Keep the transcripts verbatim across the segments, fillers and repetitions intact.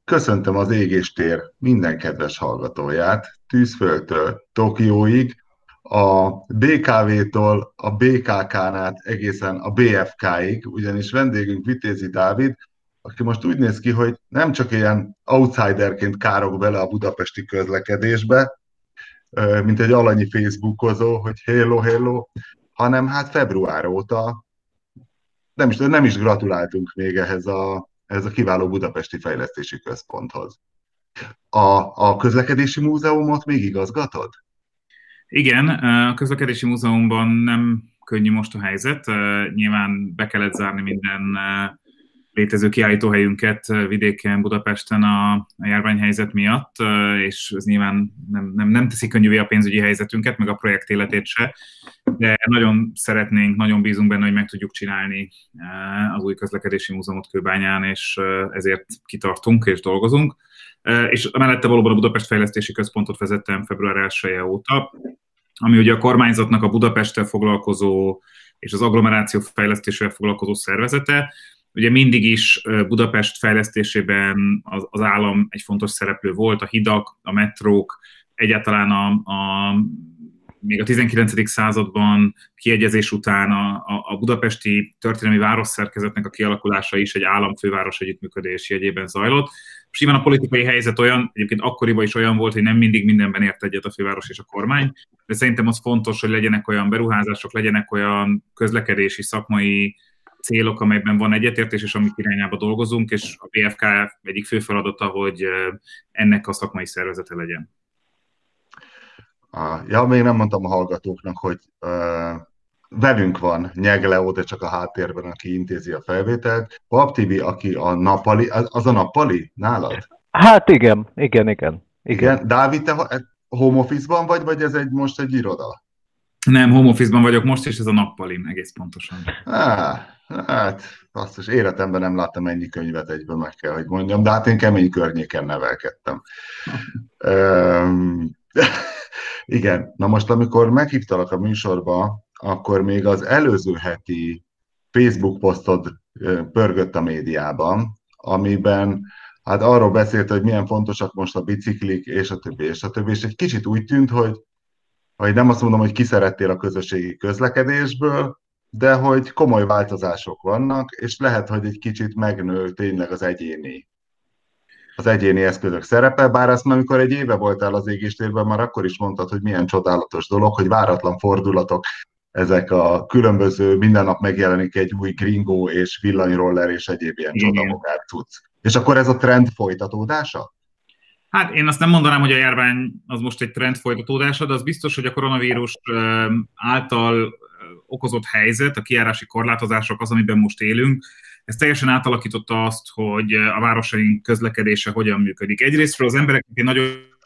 Köszöntöm az Égéstér minden kedves hallgatóját, Tűzföldtől Tokióig, a bé ká vé-től a bé ká ká-n át egészen a bé ef ká-ig, ugyanis vendégünk Vitézi Dávid, aki most úgy néz ki, hogy nem csak ilyen outsiderként károg bele a budapesti közlekedésbe, mint egy alanyi facebookozó, hogy hello, hello, hanem hát február óta nem is, nem is gratuláltunk még ehhez a, ehhez a kiváló budapesti fejlesztési központhoz. A, a közlekedési múzeumot még igazgatod? Igen, a közlekedési múzeumban nem könnyű most a helyzet. Nyilván be kellett zárni minden létező kiállítóhelyünket vidéken, Budapesten a, a járványhelyzet miatt, és ez nyilván nem, nem, nem teszi könnyűvé a pénzügyi helyzetünket, meg a projekt életét se, de nagyon szeretnénk, nagyon bízunk benne, hogy meg tudjuk csinálni az új közlekedési múzeumot Kőbányán, és ezért kitartunk és dolgozunk. És mellette valóban a Budapest Fejlesztési Központot vezettem február elseje óta, ami ugye a kormányzatnak a Budapesttel foglalkozó és az agglomeráció fejlesztésével foglalkozó szervezete. Ugye mindig is Budapest fejlesztésében az, az állam egy fontos szereplő volt, a hidak, a metrók, egyáltalán a, a, még a tizenkilencedik században kiegyezés után a, a, a budapesti történelmi városszerkezetnek a kialakulása is egy államfőváros együttműködés jegyében zajlott. És nyilván a politikai helyzet olyan, egyébként akkoriban is olyan volt, hogy nem mindig mindenben ért egyet a főváros és a kormány, de szerintem az fontos, hogy legyenek olyan beruházások, legyenek olyan közlekedési, szakmai célok, amelyben van egyetértés, és amik irányába dolgozunk, és a bé ef ká egyik fő feladata, hogy ennek a szakmai szervezete legyen. Ja, még nem mondtam a hallgatóknak, hogy uh, velünk van Nyegle, de csak a háttérben, aki intézi a felvételt. Pap Tibi, aki a nappali, az a nappali nálad? Hát igen, igen, igen. Igen. igen. Dávid, te home office-ban vagy, vagy ez egy, most egy iroda? Nem, home office-ban vagyok most, és ez a nappali, egész pontosan. Há, hát, basszus, életemben nem láttam ennyi könyvet egyből, meg kell, hogy mondjam, de hát én kemény környéken nevelkedtem. um, igen, na most, amikor meghívtalak a műsorba, akkor még az előző heti Facebook posztod pörgött a médiában, amiben hát arról beszélt, hogy milyen fontosak most a biciklik, és a többi, és a többi, és egy kicsit úgy tűnt, hogy, hogy nem azt mondom, hogy kiszerettél a közösségi közlekedésből, de hogy komoly változások vannak, és lehet, hogy egy kicsit megnő tényleg az egyéni, az egyéni eszközök szerepe, bár azt már, amikor egy éve voltál az Égéstérben, már akkor is mondtad, hogy milyen csodálatos dolog, hogy váratlan fordulatok, ezek a különböző, minden nap megjelenik egy új gringó és villanyroller és egyéb ilyen csodamogár cucc. És akkor ez a trend folytatódása? Hát én azt nem mondanám, hogy a járvány az most egy trend folytatódása, de az biztos, hogy a koronavírus által okozott helyzet, a kijárási korlátozások, az, amiben most élünk, ez teljesen átalakította azt, hogy a városaink közlekedése hogyan működik. Egyrésztről az emberek nagyon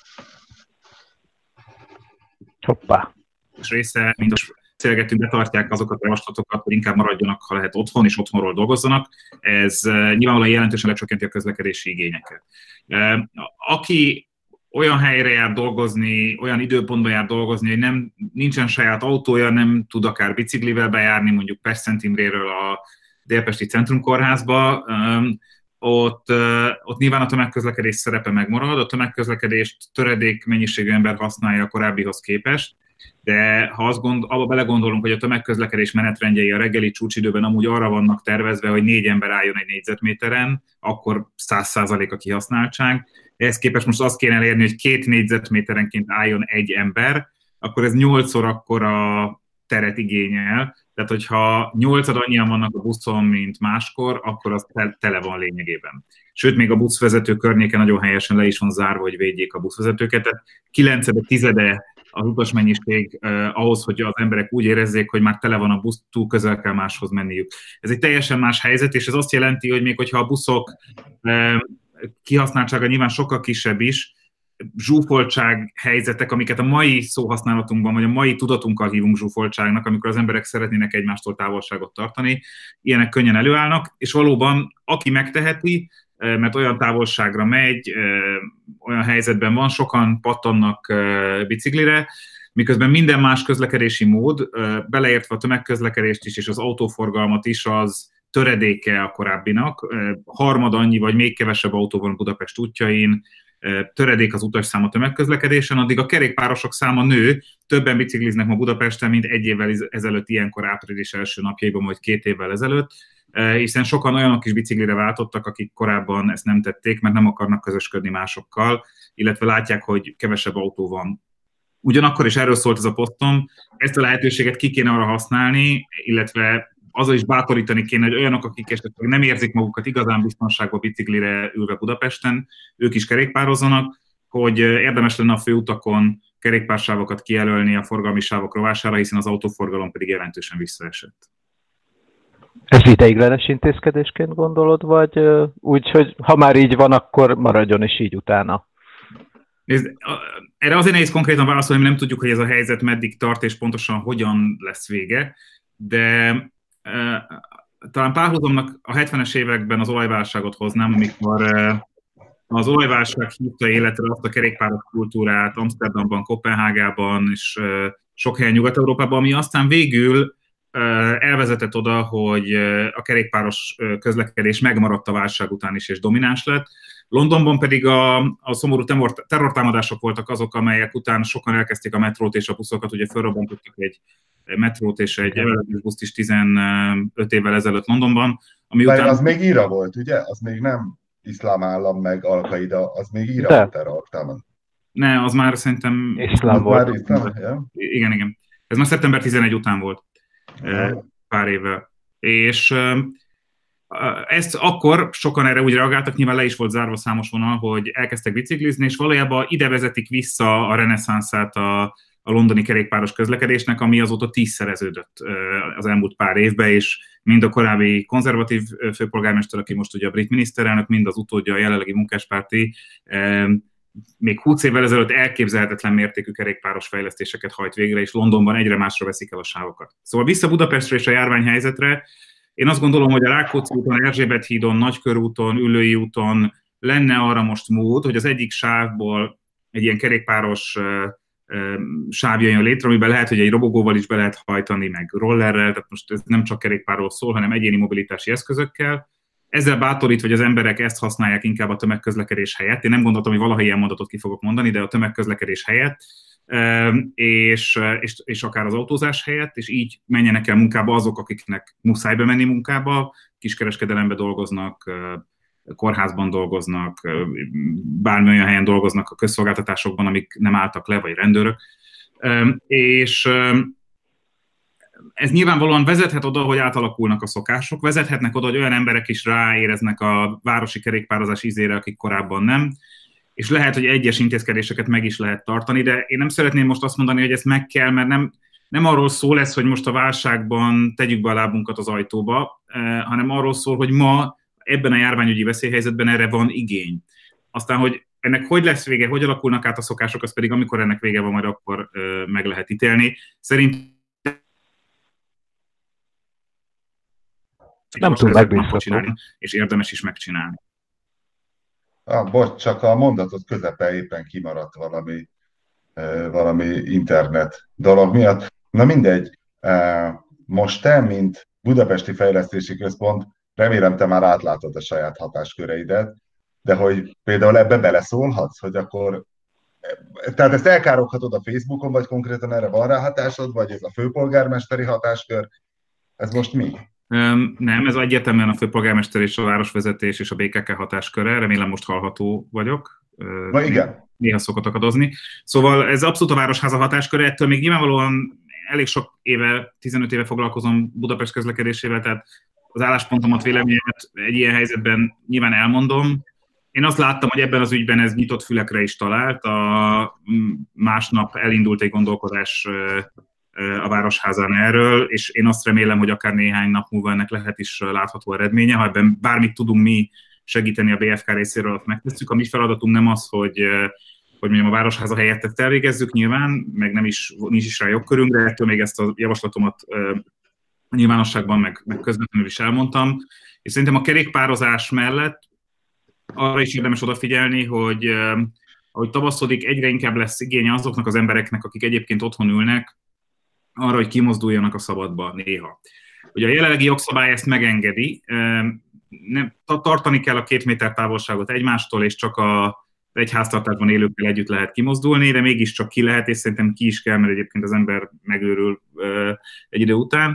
Hoppá. része, mint a beszélgettünk, betartják azokat a javaslatokat, hogy inkább maradjanak, ha lehet otthon, és otthonról dolgozzanak. Ez nyilvánvalóan jelentősen lecsökkenti a közlekedési igényeket. Aki olyan helyre jár dolgozni, olyan időpontban jár dolgozni, hogy nem, nincsen saját autója, nem tud akár biciklivel bejárni, mondjuk Pest-Szent Imréről a Délpesti Centrumkórházba, ott, ott nyilván a tömegközlekedés szerepe megmarad, a tömegközlekedést töredék mennyiségű ember használja a korábbihoz képest, de ha azt gond, abba belegondolunk, hogy a tömegközlekedés menetrendjei a reggeli csúcsidőben amúgy arra vannak tervezve, hogy négy ember álljon egy négyzetméteren, akkor száz százalék a kihasználtság. Ehhez képest most azt kéne elérni, hogy két négyzetméterenként álljon egy ember, akkor ez nyolcszor akkora teret igényel. Tehát, hogyha nyolcad annyian vannak a buszon, mint máskor, akkor az tele van lényegében. Sőt, még a buszvezető környéken nagyon helyesen le is van zárva, hogy védjék a buszvezetőket. Tehát kilencede, tizede az utasmennyiség eh, ahhoz, hogy az emberek úgy érezzék, hogy már tele van a busz, túl közel kell máshoz menniük. Ez egy teljesen más helyzet, és ez azt jelenti, hogy még hogyha a buszok eh, kihasználtsága nyilván sokkal kisebb is, zsúfoltság helyzetek, amiket a mai szóhasználatunkban, vagy a mai tudatunkkal hívunk zsúfoltságnak, amikor az emberek szeretnének egymástól távolságot tartani, ilyenek könnyen előállnak, és valóban aki megteheti, mert olyan távolságra megy, olyan helyzetben van, sokan pattannak biciklire, miközben minden más közlekedési mód, beleértve a tömegközlekedést is, és az autóforgalmat is, az töredéke a korábbinak, harmad annyi vagy még kevesebb autó van Budapest útjain, töredék az utasszáma tömegközlekedésen, addig a kerékpárosok száma nő, többen bicikliznek ma Budapesten, mint egy évvel ezelőtt ilyenkor április első napjaiban, vagy két évvel ezelőtt, hiszen sokan olyanok is biciklire váltottak, akik korábban ezt nem tették, mert nem akarnak közösködni másokkal, illetve látják, hogy kevesebb autó van. Ugyanakkor is erről szólt ez a posztom, ezt a lehetőséget ki kéne arra használni, illetve azzal is bátorítani kéne, hogy olyanok, akik esetleg nem érzik magukat igazán biztonságban biciklire ülve Budapesten, ők is kerékpározzanak, hogy érdemes lenne a főutakon kerékpársávokat kijelölni a forgalmi sávok rovására, hiszen az autóforgalom pedig jelentősen visszaesett. Ez ideiglenes intézkedésként gondolod, vagy úgy, hogy ha már így van, akkor maradjon is így utána? Nézd, erre azért nehéz konkrétan válaszolni, mert nem tudjuk, hogy ez a helyzet meddig tart, és pontosan hogyan lesz vége, de e, talán párhuzamnak a hetvenes években az olajválságot hoznám, amikor e, az olajválság hívta életre azt a kerékpáros kultúrát Amsterdamban, Koppenhágában és e, sok helyen Nyugat-Európában, ami aztán végül e, elvezetett oda, hogy a kerékpáros közlekedés megmaradt a válság után is, és domináns lett. Londonban pedig a, a szomorú terrortámadások voltak azok, amelyek után sokan elkezdték a metrót és a buszokat, ugye felrobbantottak egy metrót és egy emeletes buszt is tizenöt évvel ezelőtt Londonban. Ami után... után... Az még íra volt, ugye? Az még nem iszlám állam meg Al-Qaida, az még íra volt terrortámadás. Ne, az már szerintem... Iszlám volt. Már iszlám, ja? Igen, igen. Ez már szeptember tizenegy után volt, ja. Pár évvel. És... Ezt akkor sokan erre úgy reagáltak, nyilván le is volt zárva számos vonal, hogy elkezdtek biciklizni, és valójában ide vezetik vissza a reneszánszát a, a londoni kerékpáros közlekedésnek, ami azóta tízszereződött az elmúlt pár évben, és mind a korábbi konzervatív főpolgármester, aki most ugye a brit miniszterelnök, mind az utódja a jelenlegi munkáspárti, még húsz évvel ezelőtt elképzelhetetlen mértékű kerékpáros fejlesztéseket hajt végre, és Londonban egyre másra veszik el a sávokat. Szóval vissza Budapestre és a járványhelyzetre. Én azt gondolom, hogy a Rákóczi úton, Erzsébet hídon, Nagykörúton, Üllői úton lenne arra most mód, hogy az egyik sávból egy ilyen kerékpáros sáv jöjjön létre, amiben lehet, hogy egy robogóval is be lehet hajtani, meg rollerrel, tehát most ez nem csak kerékpárról szól, hanem egyéni mobilitási eszközökkel. Ezzel bátorít, hogy az emberek ezt használják inkább a tömegközlekedés helyett. Én nem gondoltam, hogy valaha ilyen mondatot ki fogok mondani, de a tömegközlekedés helyett, és, és, és akár az autózás helyett, és így menjenek el munkába azok, akiknek muszáj bemenni munkába, kiskereskedelembe dolgoznak, kórházban dolgoznak, bármilyen helyen dolgoznak a közszolgáltatásokban, amik nem álltak le, vagy rendőrök. És ez nyilvánvalóan vezethet oda, hogy átalakulnak a szokások, vezethetnek oda, hogy olyan emberek is ráéreznek a városi kerékpározás ízére, akik korábban nem, és lehet, hogy egyes intézkedéseket meg is lehet tartani, de én nem szeretném most azt mondani, hogy ezt meg kell, mert nem, nem arról szól ez, hogy most a válságban tegyük be a lábunkat az ajtóba, hanem arról szól, hogy ma ebben a járványügyi veszélyhelyzetben erre van igény. Aztán, hogy ennek hogy lesz vége, hogy alakulnak át a szokások, az pedig amikor ennek vége van, majd akkor meg lehet ítélni. Szerintem nem tud megbízhatni, és érdemes is megcsinálni. Ah, bocs, csak a mondatot közepe éppen kimaradt valami, valami internet dolog miatt. Na mindegy, most te, mint Budapesti Fejlesztési Központ, remélem te már átlátod a saját hatásköreidet, de hogy például ebbe beleszólhatsz, hogy akkor, tehát ezt elkároghatod a Facebookon, vagy konkrétan erre van rá hatásod, vagy ez a főpolgármesteri hatáskör, ez most mi? Nem, ez egyértelműen a főpolgármester és a városvezetés és a bé ká ká hatásköre, remélem most hallható vagyok. Na igen. Néha szokott akadozni. Szóval ez abszolút a Városháza hatásköre, ettől még nyilvánvalóan elég sok éve, tizenöt éve foglalkozom Budapest közlekedésével, tehát az álláspontomat, véleményemet egy ilyen helyzetben nyilván elmondom. Én azt láttam, hogy ebben az ügyben ez nyitott fülekre is talált. A másnap elindult egy gondolkodás a Városházán erről, és én azt remélem, hogy akár néhány nap múlva ennek lehet is látható eredménye. Ha ebben bármit tudunk mi segíteni a bé ef ká részéről, azt megtesszük. A mi feladatunk nem az, hogy, hogy mondjam, a Városháza helyett ezt elvégezzük nyilván, meg nem is, nincs is rá jogkörünk, de ettől még ezt a javaslatomat a nyilvánosságban, meg, meg közvetlenül is elmondtam. És szerintem a kerékpározás mellett arra is érdemes odafigyelni, hogy ahogy tavaszodik, egyre inkább lesz igénye azoknak az embereknek, akik egyébként otthon ülnek, arra, hogy kimozduljanak a szabadba néha. Ugye a jelenlegi jogszabály ezt megengedi, nem, tartani kell a két méter távolságot egymástól, és csak a egy háztartásban élőkkel együtt lehet kimozdulni, de mégiscsak ki lehet, és szerintem ki is kell, mert egyébként az ember megőrül egy idő után.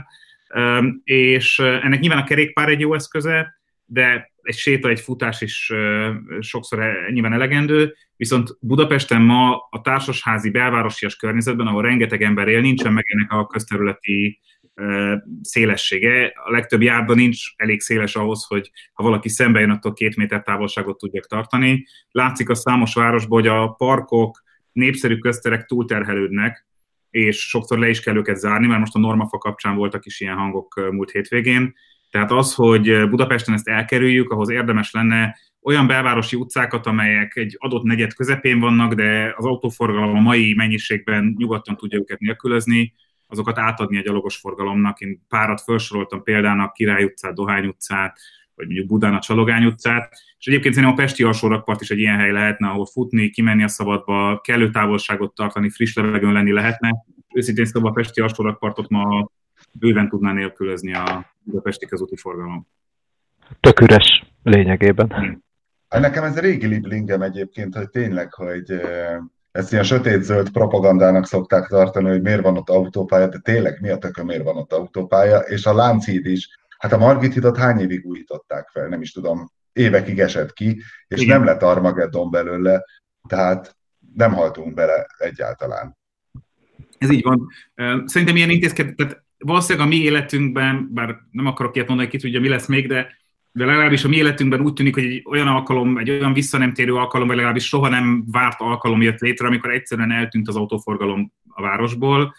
És ennek nyilván a kerékpár egy jó eszköze, de egy séta, egy futás is sokszor nyilván elegendő, viszont Budapesten ma a társasházi belvárosias környezetben, ahol rengeteg ember él, nincsen meg ennek a közterületi szélessége. A legtöbb járda nincs elég széles ahhoz, hogy ha valaki szembe jön, attól két méter távolságot tudják tartani. Látszik a számos városban, hogy a parkok, népszerű közterek túlterhelődnek, és sokszor le is kell őket zárni, mert most a Normafa kapcsán voltak is ilyen hangok múlt hétvégén. Tehát az, hogy Budapesten ezt elkerüljük, ahhoz érdemes lenne olyan belvárosi utcákat, amelyek egy adott negyed közepén vannak, de az autóforgalom a mai mennyiségben nyugodtan tudja őket nélkülözni, azokat átadni a gyalogos forgalomnak. Én párat felsoroltam példának, Király utcát, Dohány utcát, vagy mondjuk Budán a Csalogány utcát, és egyébként szerintem a pesti alsórakpart is egy ilyen hely lehetne, ahol futni, kimenni a szabadba, kellő távolságot tartani, friss levegőn lenni lehetne. Őszintén szóval a pesti alsórakpartot ma bőven tudná nélkülözni a budapesti közúti forgalom. Tök üres lényegében. Nekem ez a régi liblingem egyébként, hogy tényleg, hogy ezt ilyen sötétzöld propagandának szokták tartani, hogy miért van ott autópálya, de tényleg mi a tökön miért van ott autópálya, és a Lánchíd is. Hát a Margit hidat hány évig újították fel, nem is tudom, évekig esett ki, és igen, nem lett Armageddon belőle, tehát nem haltunk bele egyáltalán. Ez így van. Szerintem ilyen intézkedés, tehát valószínűleg a mi életünkben, bár nem akarok ilyet mondani, ki tudja, mi lesz még, de, de legalábbis a mi életünkben úgy tűnik, hogy egy olyan alkalom, egy olyan visszanemtérő alkalom, vagy legalábbis soha nem várt alkalom jött létre, amikor egyszerűen eltűnt az autóforgalom a városból,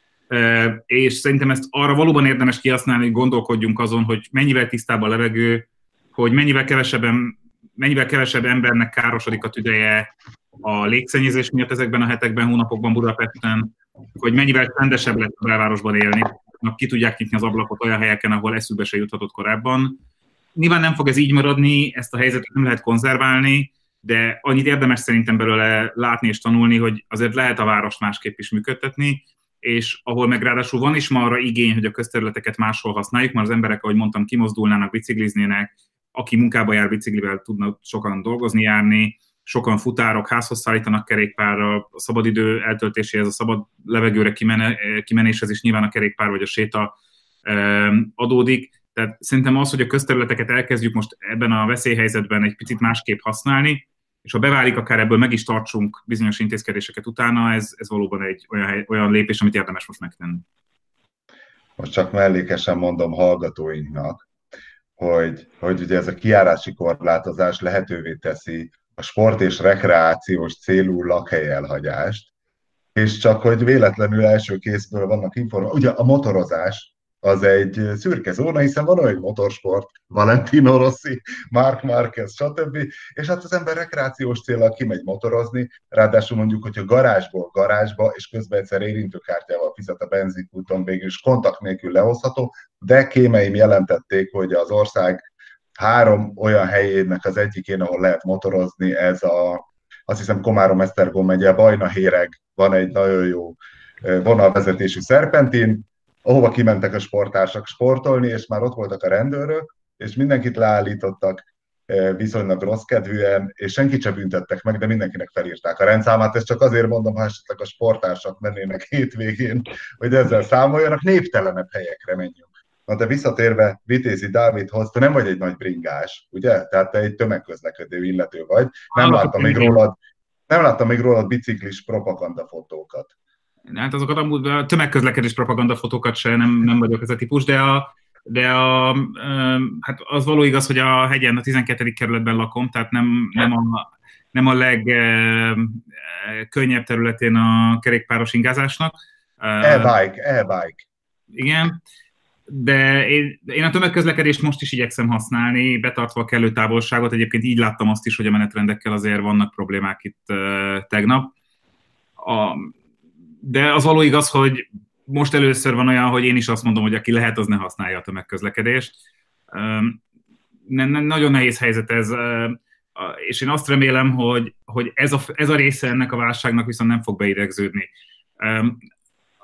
és szerintem ezt arra valóban érdemes kihasználni, hogy gondolkodjunk azon, hogy mennyivel tisztább a levegő, hogy mennyivel kevesebben, mennyivel kevesebb embernek károsodik a tüdeje a légszennyezés miatt ezekben a hetekben, hónapokban Budapesten, hogy mennyivel csendesebb lesz a belvárosban élni, ki tudják nyitni az ablakot olyan helyeken, ahol eszükbe se juthatott korábban. Nyilván nem fog ez így maradni, ezt a helyzetet nem lehet konzerválni, de annyit érdemes szerintem belőle látni és tanulni, hogy azért lehet a várost másképp is működtetni, és ahol meg ráadásul van is ma arra igény, hogy a közterületeket máshol használjuk, mert az emberek, ahogy mondtam, kimozdulnának, bicikliznének, aki munkába jár biciklivel, tudnak sokan dolgozni, járni, sokan futárok házhoz szállítanak kerékpárral, a szabadidő eltöltéséhez, a szabad levegőre kimene, kimenéshez is nyilván a kerékpár vagy a séta adódik. Tehát szerintem az, hogy a közterületeket elkezdjük most ebben a veszélyhelyzetben egy picit másképp használni, és ha beválik, akár ebből meg is tartsunk bizonyos intézkedéseket utána, ez, ez valóban egy olyan, olyan lépés, amit érdemes most megtenni. Most csak mellékesen mondom hallgatóinknak, hogy, hogy ugye ez a kijárási korlátozás lehetővé teszi a sport és rekreációs célú lakhely elhagyást, és csak hogy véletlenül első kézből vannak információk. Ugye a motorozás az egy szürke zóna, hiszen van olyan motorsport, Valentino Rossi, Marc Márquez, stb. És hát az ember rekreációs céllal kimegy motorozni, ráadásul mondjuk, hogyha garázsból garázsba, és közben egyszer érintőkártyával fizet a benzinkúton, végül is kontakt nélkül lehozható, de kémeim jelentették, hogy az ország három olyan helyének az egyikén, ahol lehet motorozni, ez a, azt hiszem Komárom-Esztergom megye, Bajnahéreg, van egy nagyon jó vonalvezetésű szerpentin, ahova kimentek a sportársak sportolni, és már ott voltak a rendőrök, és mindenkit leállítottak viszonylag rossz kedvűen, és senkit sem büntettek meg, de mindenkinek felírták a rendszámát. Ezt csak azért mondom, ha esetleg a sportársak mennének hétvégén, hogy ezzel számoljanak, néptelenebb helyekre menjünk. Na de visszatérve Vitézi Dávidhoz, te nem vagy egy nagy bringás, ugye? Tehát te egy tömegközlekedő illető vagy. Nem láttam még rólad, nem láttam még rólad biciklis propagandafotókat. Hát azokat amúgy a tömegközlekedés propagandafotókat se, nem, nem vagyok ez a típus, de, a, de a, hát az való igaz, hogy a hegyen, a tizenkettedik kerületben lakom, tehát nem, nem a, nem a legkönnyebb területén a kerékpáros ingázásnak. E-bike, e-bike. Igen, de én, én a tömegközlekedést most is igyekszem használni, betartva a kellő távolságot. Egyébként így láttam azt is, hogy a menetrendekkel azért vannak problémák itt uh, tegnap. A, de az való igaz, hogy most először van olyan, hogy én is azt mondom, hogy aki lehet, az ne használja a tömegközlekedést. Um, ne, ne, nagyon nehéz helyzet ez, uh, és én azt remélem, hogy, hogy ez, a, ez a része ennek a válságnak viszont nem fog beidegződni. Um,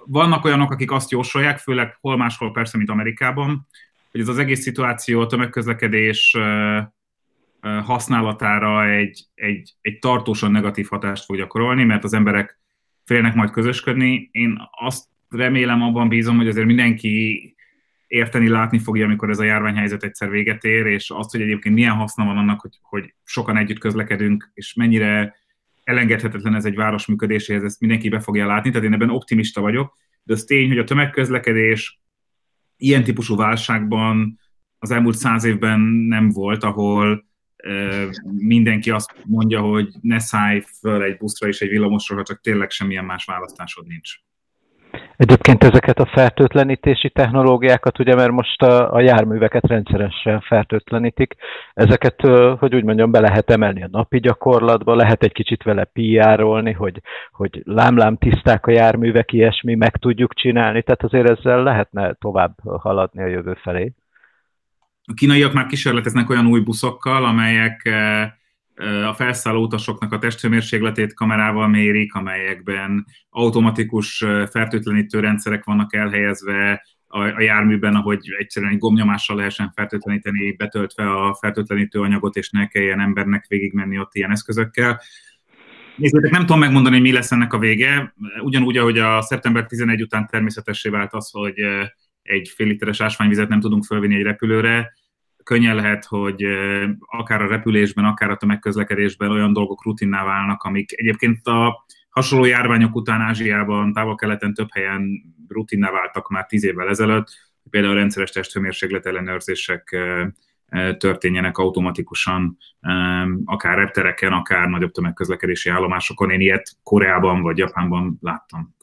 vannak olyanok, akik azt jósolják, főleg hol máshol persze, mint Amerikában, hogy ez az egész szituáció, a tömegközlekedés használatára egy, egy, egy tartósan negatív hatást fog gyakorolni, mert az emberek félnek majd közösködni. Én azt remélem, abban bízom, hogy azért mindenki érteni, látni fogja, amikor ez a járványhelyzet egyszer véget ér, és azt, hogy egyébként milyen haszna van annak, hogy, hogy sokan együtt közlekedünk, és mennyire elengedhetetlen ez egy város működéséhez, ezt mindenki be fogja látni, tehát én ebben optimista vagyok, de az tény, hogy a tömegközlekedés ilyen típusú válságban az elmúlt száz évben nem volt, ahol uh, mindenki azt mondja, hogy ne szállj föl egy buszra és egy villamosra, ha csak tényleg semmilyen más választásod nincs. Egyébként ezeket a fertőtlenítési technológiákat, ugye, mert most a, a járműveket rendszeresen fertőtlenítik, ezeket, hogy úgy mondjam, be lehet emelni a napi gyakorlatba, lehet egy kicsit vele pé er-olni, hogy, hogy lámlám tiszták a járművek, ilyesmi, meg tudjuk csinálni, tehát azért ezzel lehetne tovább haladni a jövő felé. A kínaiak már kísérleteznek olyan új buszokkal, amelyek a felszálló utasoknak a testhőmérsékletét kamerával mérik, amelyekben automatikus fertőtlenítő rendszerek vannak elhelyezve a, a járműben, ahogy egyszerűen egy gombnyomással lehessen fertőtleníteni, betöltve a fertőtlenítő anyagot, és ne kelljen embernek végigmenni ott ilyen eszközökkel. Nézzétek, nem tudom megmondani, hogy mi lesz ennek a vége. Ugyanúgy, ahogy a szeptember tizenegy után természetessé vált az, hogy egy fél literes ásványvizet nem tudunk fölvinni egy repülőre, könnyen lehet, hogy akár a repülésben, akár a tömegközlekedésben olyan dolgok rutinná válnak, amik egyébként a hasonló járványok után Ázsiában, távol-keleten több helyen rutinná váltak már tíz évvel ezelőtt, például rendszeres testhőmérséklet ellenőrzések történjenek automatikusan, akár reptereken, akár nagyobb tömegközlekedési állomásokon. Én ilyet Koreában vagy Japánban láttam.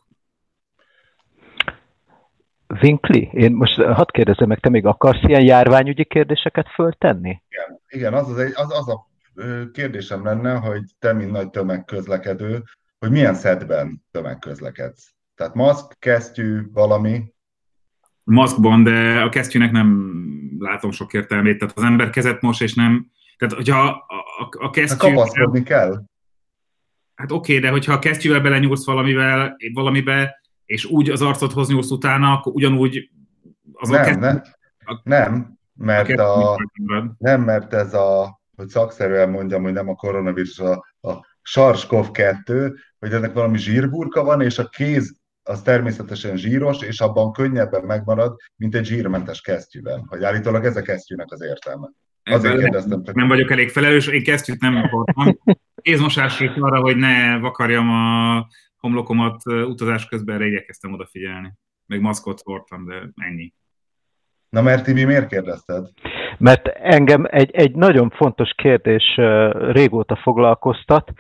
Winkli, én most hadd kérdezem meg, te még akarsz ilyen járványügyi kérdéseket föltenni? Igen, igen az, az, egy, az, az a kérdésem lenne, hogy te, mint nagy tömegközlekedő, hogy milyen szedben tömegközlekedsz. Tehát maszk, kesztyű, valami? Maszkban, de a kesztyűnek nem látom sok értelmét. Tehát az ember kezet mos, és nem... Tehát, hogyha a, a, a kesztyű... Kapaszkodni kell. Hát oké, okay, de hogyha a kesztyűvel belenyúlsz valamivel, valamibe, és úgy az arcodhoz nyúlsz utána, akkor ugyanúgy... Az nem, a kesztyű, nem, a, nem, mert a, a, nem, mert ez a, hogy szakszerűen mondjam, hogy nem a koronavírus, a, a SARS-kov kettő, hogy ennek valami zsírburka van, és a kéz az természetesen zsíros, és abban könnyebben megmarad, mint egy zsírmentes kesztyűben. Hogy állítólag ez a kesztyűnek az értelme. Azért kérdeztem. Nem vagyok elég felelős, én kesztyűt nem hordtam. Kézmosás is arra, hogy ne vakarjam a homlokomat utazás közben, erre igyekeztem odafigyelni. Még maszkot hordtam, de ennyi. Na mert Tibi, miért kérdezted? Mert engem egy, egy nagyon fontos kérdés régóta foglalkoztat,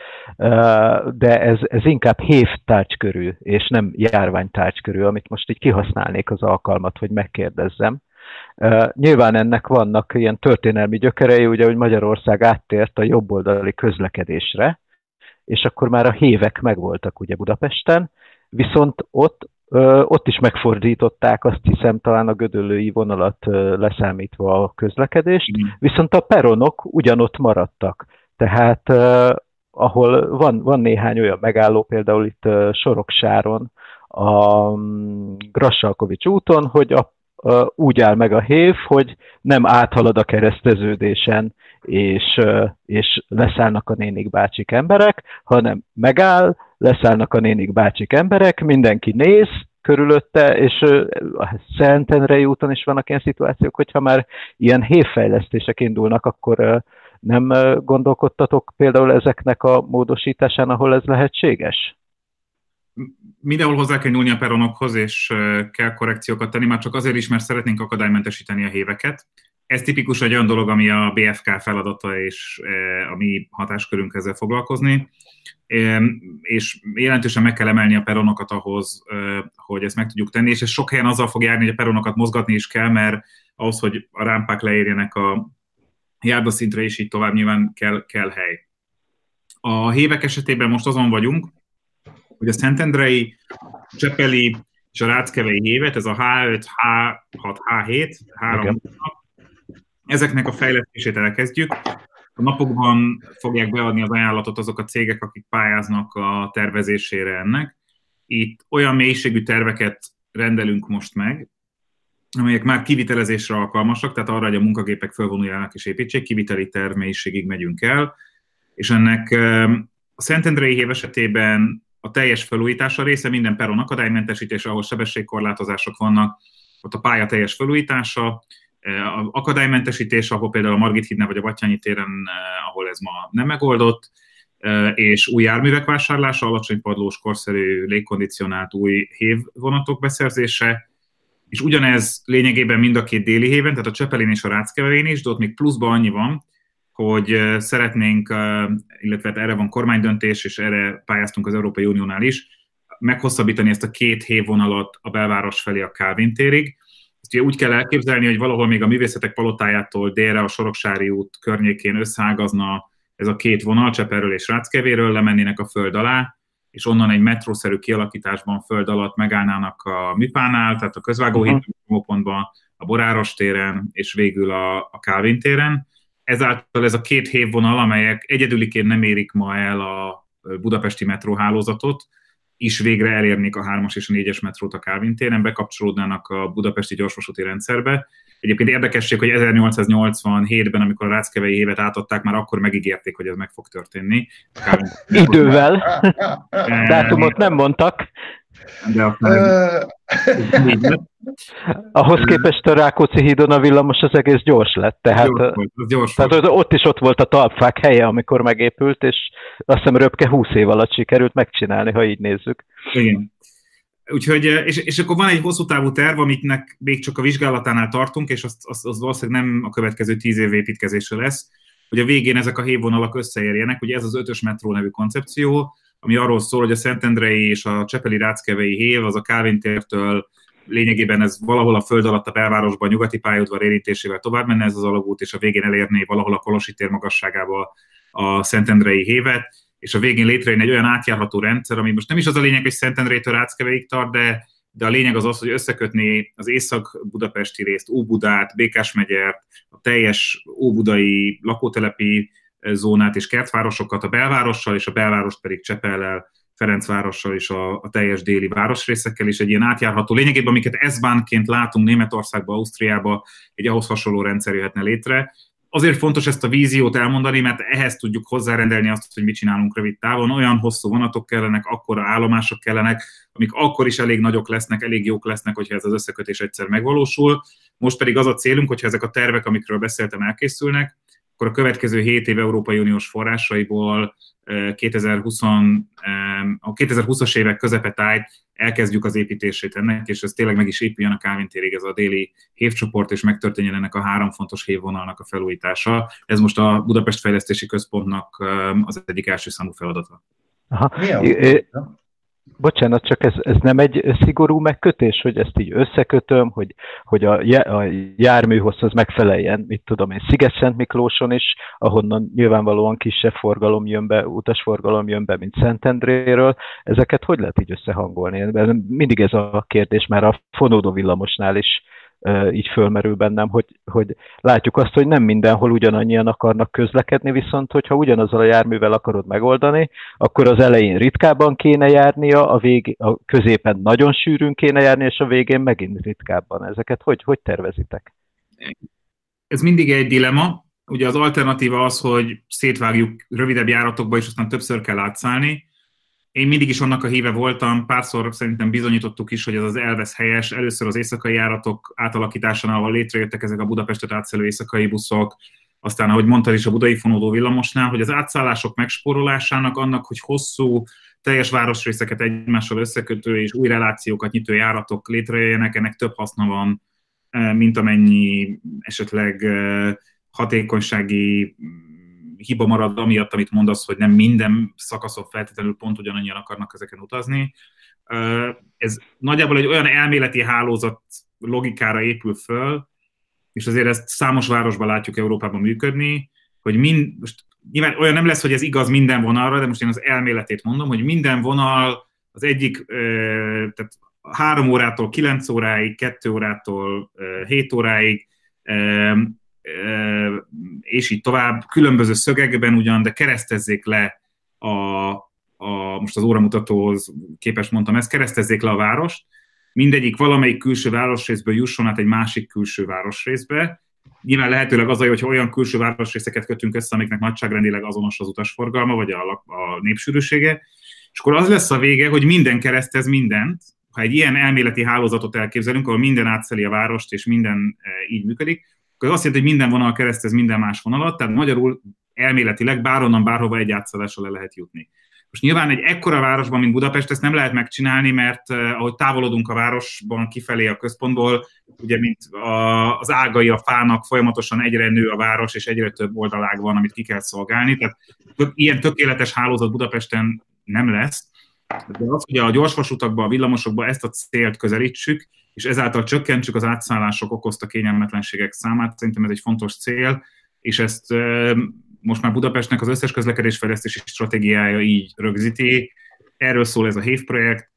de ez, ez inkább hév tárgykörű, és nem járvány tárgykörű, amit most így kihasználnék az alkalmat, hogy megkérdezzem. Nyilván ennek vannak ilyen történelmi gyökerei, ugye, hogy Magyarország áttért a jobboldali közlekedésre, és akkor már a hévek megvoltak ugye Budapesten, viszont ott ott is megfordították, azt hiszem, talán a gödöllői vonalat leszámítva a közlekedést, mm. viszont a peronok ugyanott maradtak. Tehát eh, ahol van, van néhány olyan megálló, például itt eh, Soroksáron, a um, Grassalkovics úton, hogy a, a, úgy áll meg a hév, hogy nem áthalad a kereszteződésen, és, és leszállnak a nénik bácsik emberek, hanem megáll, leszállnak a nénik bácsik emberek, mindenki néz körülötte, és a Szentendrei úton is vannak ilyen szituációk, hogyha már ilyen hévfejlesztések indulnak, akkor nem gondolkodtatok például ezeknek a módosításán, ahol ez lehetséges? Mindenhol hozzá kell nyúlni a peronokhoz, és kell korrekciókat tenni, már csak azért is, mert szeretnénk akadálymentesíteni a héveket. Ez tipikus egy olyan dolog, ami a bé ef ká feladata, és a mi hatáskörünk ezzel foglalkozni, és jelentősen meg kell emelni a peronokat ahhoz, hogy ezt meg tudjuk tenni, és ez sok helyen azzal fog járni, hogy a peronokat mozgatni is kell, mert ahhoz, hogy a rámpák leérjenek a járdaszintre, és így tovább nyilván kell, kell hely. A hévek esetében most azon vagyunk, hogy a Szentendrei, Csepeli és a Ráckevei hévet, ez a há öt, há hat, há hét, három ezeknek a fejlesztését elkezdjük. A napokban fogják beadni az ajánlatot azok a cégek, akik pályáznak a tervezésére ennek, itt olyan mélységű terveket rendelünk most meg, amelyek már kivitelezésre alkalmasak, tehát arra, hogy a munkagépek fölvonuljanak és építsék, kiviteli terv mélységig megyünk el, és ennek a Szentendrei hév esetében a teljes felújítása része, minden peron akadálymentesítés, ahol sebességkorlátozások vannak, ott a pálya teljes felújítása, a akadálymentesítés, ahol például a Margit hídnál vagy a Batthyány téren, ahol ez ma nem megoldott, és új járművek vásárlása, alacsony padlós, korszerű, légkondicionált új hévvonatok beszerzése, és ugyanez lényegében mind a két déli héven, tehát a Csepelin és a Ráckevén is, de ott még pluszban annyi van, hogy szeretnénk, illetve erre van kormánydöntés, és erre pályáztunk az Európai Uniónál is, meghosszabbítani ezt a két hévvonalat a belváros felé a Kálvin térig. Ezt ugye úgy kell elképzelni, hogy valahol még a Művészetek Palotájától délre a Soroksári út környékén összeágazna ez a két vonal, Csepelről és Ráckevéről, lemennének a föld alá, és onnan egy metrószerű kialakításban föld alatt megállnának a Műpánál, tehát a közvágóhíd pontban, a Boráros téren, és végül a, a Kálvin téren. Ezáltal ez a két hévvonal, amelyek egyedüliként nem érik ma el a budapesti metróhálózatot, is végre elérnék a hármas és a négyes metrót a Kálvin téren, bekapcsolódnának a budapesti gyorsvasúti rendszerbe. Egyébként érdekesség, hogy ezernyolcszáznyolcvanhétben, amikor a Ráckevei hévet átadták, már akkor megígérték, hogy ez meg fog történni. Hát, idővel. Dátumot nem mondtak. De aztán ahhoz képest a Rákóczi hídon a villamos az egész gyors lett. Tehát, gyors volt, gyors tehát volt. Ott is ott volt a talpfák helye, amikor megépült, és azt hiszem röpke húsz év alatt sikerült megcsinálni, ha így nézzük. Igen. Úgyhogy, és, és akkor van egy hosszú távú terv, amiknek még csak a vizsgálatánál tartunk, és az, az, az valószínűleg nem a következő tíz év építkezése lesz, hogy a végén ezek a hévvonalak összeérjenek. Ugye ez az ötös metró nevű koncepció, ami arról szól, hogy a Szentendrei és a Csepeli-Ráckevei hév, az a Kálvin tértől lényegében ez valahol a föld alatt a belvárosban, a nyugati pályaudvar érintésével tovább menne ez az alagút, és a végén elérné valahol a Kolosi tér magasságába a Szentendrei hévet, és a végén létrejön egy olyan átjárható rendszer, ami most nem is az a lényeg, hogy Szentendrétől Ráckeveig tart, de, de a lényeg az az, hogy összekötni az észak-budapesti részt, Óbudát, Békásmegyert, a teljes óbudai lakótelepi zónát és kertvárosokat a belvárossal, és a belvárost pedig Csepellel, Ferencvárossal és a, a teljes déli városrészekkel, és egy ilyen átjárható lényegében, amiket S-Bahnként látunk Németországba, Ausztriába, egy ahhoz hasonló rendszer jöhetne létre. Azért fontos ezt a víziót elmondani, mert ehhez tudjuk hozzárendelni azt, hogy mit csinálunk rövid távon. Olyan hosszú vonatok kellenek, akkora állomások kellenek, amik akkor is elég nagyok lesznek, elég jók lesznek, hogyha ez az összekötés egyszer megvalósul. Most pedig az a célunk, hogyha ezek a tervek, amikről beszéltem, elkészülnek, akkor a következő hét év Európai Uniós forrásaiból kétezer-húsz, a kétezer-húszas évek közepetájt elkezdjük az építését ennek, és ez tényleg meg is épüljön a Kálvin térig ez a déli hévcsoport, és megtörténjen ennek a három fontos hévvonalnak a felújítása. Ez most a Budapest Fejlesztési Központnak az egyik első számú feladata. Aha. Bocsánat, csak ez, ez nem egy szigorú megkötés, hogy ezt így összekötöm, hogy, hogy a, a járműhozhoz megfeleljen, mit tudom én, Sziget-Szent Miklóson is, ahonnan nyilvánvalóan kisebb forgalom jön be, utasforgalom jön be, mint Szentendréről. Ezeket hogy lehet így összehangolni? Mindig ez a kérdés, már a fonódó villamosnál is így fölmerül bennem, hogy, hogy látjuk azt, hogy nem mindenhol ugyanannyian akarnak közlekedni, viszont hogyha ugyanazzal a járművel akarod megoldani, akkor az elején ritkábban kéne járnia, a, vég, a középen nagyon sűrűn kéne járni, és a végén megint ritkábban. Ezeket hogy, hogy tervezitek? Ez mindig egy dilema. Ugye az alternatíva az, hogy szétvágjuk rövidebb járatokba, és aztán többször kell átszállni. Én mindig is annak a híve voltam, párszor szerintem bizonyítottuk is, hogy ez az elvesz helyes. Először az éjszakai járatok átalakításánál, ahol létrejöttek ezek a Budapestet átszelő éjszakai buszok, aztán, ahogy mondtad is, a budai fonódó villamosnál, hogy az átszállások megspórolásának, annak, hogy hosszú, teljes városrészeket egymással összekötő és új relációkat nyitó járatok létrejöjjenek, ennek több haszna van, mint amennyi esetleg hatékonysági hiba marad amiatt, amit mondasz, hogy nem minden szakaszon feltétlenül pont ugyanannyian akarnak ezeken utazni. Ez nagyjából egy olyan elméleti hálózat logikára épül föl, és azért ezt számos városban látjuk Európában működni, hogy mind, most nyilván olyan nem lesz, hogy ez igaz minden vonalra, de most én az elméletét mondom, hogy minden vonal az egyik, tehát három órától kilenc óráig, kettő órától hét óráig, és így tovább, különböző szögekben ugyan, de keresztezzék le a, a most az óramutatóhoz képest mondtam ezt, keresztezzék le a várost, mindegyik valamelyik külső városrészből jusson át egy másik külső városrészbe. Nyilván lehetőleg az, hogyha olyan külső városrészeket kötünk össze, amiknek nagyságrendileg azonos az utasforgalma, vagy a, a népsűrűsége, és akkor az lesz a vége, hogy minden keresztez mindent. Ha egy ilyen elméleti hálózatot elképzelünk, ahol minden átszeli a várost, és minden e, így működik, akkor az azt jelenti, hogy minden vonal keresztez minden más vonalat, tehát magyarul elméletileg bárhonnan bárhova egy átszállással le lehet jutni. Most nyilván egy ekkora városban, mint Budapest, ezt nem lehet megcsinálni, mert eh, ahogy távolodunk a városban kifelé a központból, ugye mint a, az ágai a fának folyamatosan egyre nő a város, és egyre több oldalág van, amit ki kell szolgálni. Tehát tök, ilyen tökéletes hálózat Budapesten nem lesz. De az, hogy a gyorsvasutakban, a villamosokban ezt a célt közelítsük, és ezáltal csökkentsük az átszállások okozta kényelmetlenségek számát, szerintem ez egy fontos cél, és ezt eh, most már Budapestnek az összes közlekedésfejlesztési stratégiája így rögzíti. Erről szól ez a hév projekt,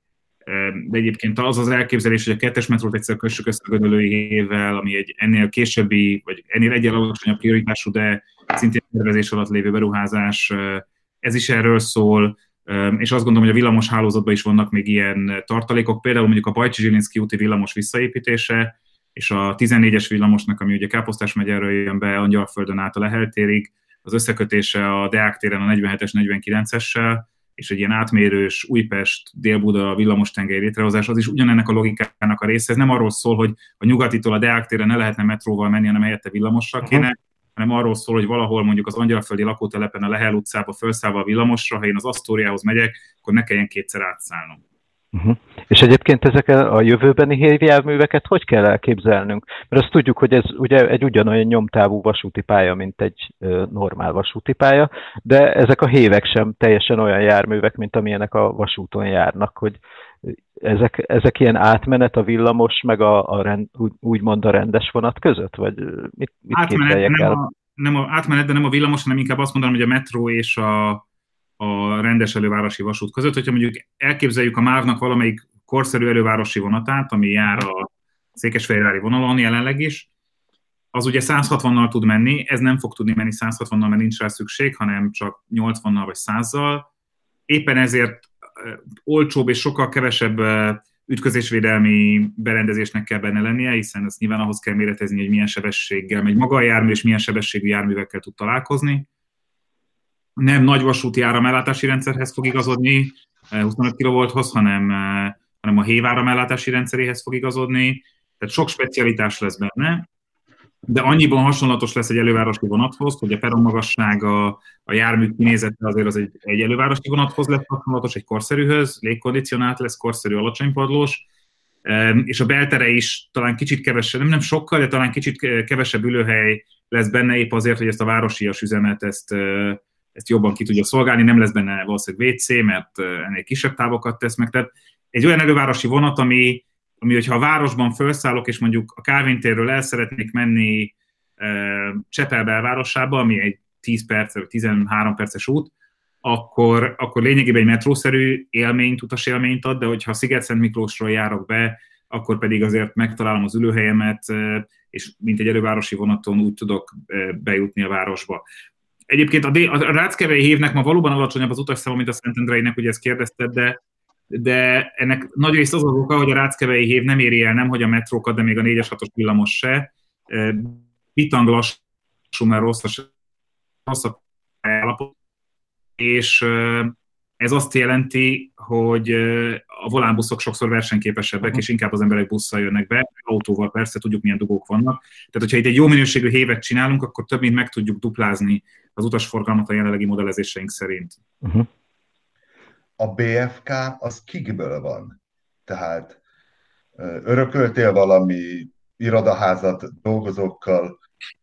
de egyébként az az elképzelés, hogy a kettes metrót egyszer kössük össze a Gödöllői hévvel, ami egy ennél későbbi, vagy ennél egyel alacsonyabb prioritású, de szintén tervezés alatt lévő beruházás, ez is erről szól, és azt gondolom, hogy a villamos hálózatban is vannak még ilyen tartalékok, például mondjuk a Bajcsy-Zsilinszky úti villamos visszaépítése, és a tizennégyes villamosnak, ami ugye Káposztás megyerről jön be Angyalföldön át a Lehel térig, az összekötése a Deák téren a negyvenhetes negyvenkilencessel, és egy ilyen átmérős Újpest, Dél-Buda villamostengely létrehozás, az is ugyanennek a logikának a része. Ez nem arról szól, hogy a Nyugatitól a Deák téren ne lehetne metróval menni, hanem helyette villamossal kéne, uh-huh. hanem arról szól, hogy valahol mondjuk az Angyalföldi lakótelepen a Lehel utcába felszállva a villamosra, ha én az Asztóriához megyek, akkor ne kelljen kétszer átszállnom. Uh-huh. És egyébként ezek a jövőbeni hévjárműveket hogy kell elképzelnünk? Mert azt tudjuk, hogy ez ugye egy ugyanolyan nyomtávú vasúti pálya, mint egy ö, normál vasúti pálya, de ezek a hévek sem teljesen olyan járművek, mint amilyenek a vasúton járnak, hogy ezek, ezek ilyen átmenet a villamos, meg a, a rend, úgy, úgymond a rendes vonat között? Vagy mit, mit átmenet, nem a, nem a, átmenet, de nem a villamos, hanem inkább azt mondanám, hogy a metró és a a rendes elővárosi vasút között. Hogyha mondjuk elképzeljük a MÁV-nak valamelyik korszerű elővárosi vonatát, ami jár a székesfehérvári vonalon jelenleg is, az ugye száz hatvannal tud menni, ez nem fog tudni menni száz hatvannal, mert nincs rá szükség, hanem csak nyolcvannal vagy százzal. Éppen ezért olcsóbb és sokkal kevesebb ütközésvédelmi berendezésnek kell benne lennie, hiszen ezt nyilván ahhoz kell méretezni, hogy milyen sebességgel megy maga a jármű, és milyen sebességű járművekkel tud találkozni. Nem nagy vasúti áramellátási rendszerhez fog igazodni, huszonöt kilovolthoz, hanem, hanem a hév áramellátási rendszeréhez fog igazodni, tehát sok specialitás lesz benne, de annyiban hasonlatos lesz egy elővárosi vonathoz, hogy a peronmagassága, a jármű kinézete azért az egy, egy elővárosi vonathoz lesz hasonlatos, egy korszerűhöz, légkondicionált lesz, korszerű alacsonypadlós, és a beltere is talán kicsit kevesebb, nem, nem sokkal, de talán kicsit kevesebb ülőhely lesz benne, épp azért, hogy ezt a városias üzemet, ezt ezt jobban ki tudja szolgálni, nem lesz benne valószínűleg vé cé, mert ennél kisebb távokat tesz meg. Tehát egy olyan elővárosi vonat, ami, ami hogyha a városban felszállok, és mondjuk a Kálvin térről el szeretnék menni e, Csepel belvárosába, ami egy tíz perc, vagy tizenhárom perces út, akkor, akkor lényegében egy metrószerű élményt, utasélményt ad, de hogyha Sziget-Szent Miklósról járok be, akkor pedig azért megtalálom az ülőhelyemet, és mint egy elővárosi vonaton úgy tudok bejutni a városba. Egyébként a, D- a Ráckevei hévnek ma valóban alacsonyabb az utasszáma, mint a Szentendreinek, ugye ezt kérdezted, de, de ennek nagy rész az az oka, hogy a Ráckevei hév nem éri el nem, hogy a metrókat, de még a négyes hatos villamos se. Bitang lassú, mert rossz a állapot, és ez azt jelenti, hogy a volánbuszok sokszor versenyképesebbek, és inkább az emberek busszal jönnek be, autóval persze, tudjuk, milyen dugók vannak. Tehát, hogyha itt egy jó minőségű hévet csinálunk, akkor több mint meg tudjuk duplázni az utasforgalmat a jelenlegi modellezéseink szerint. Uh-huh. A bé ef ká az kikből van? Tehát örököltél valami irodaházat dolgozókkal,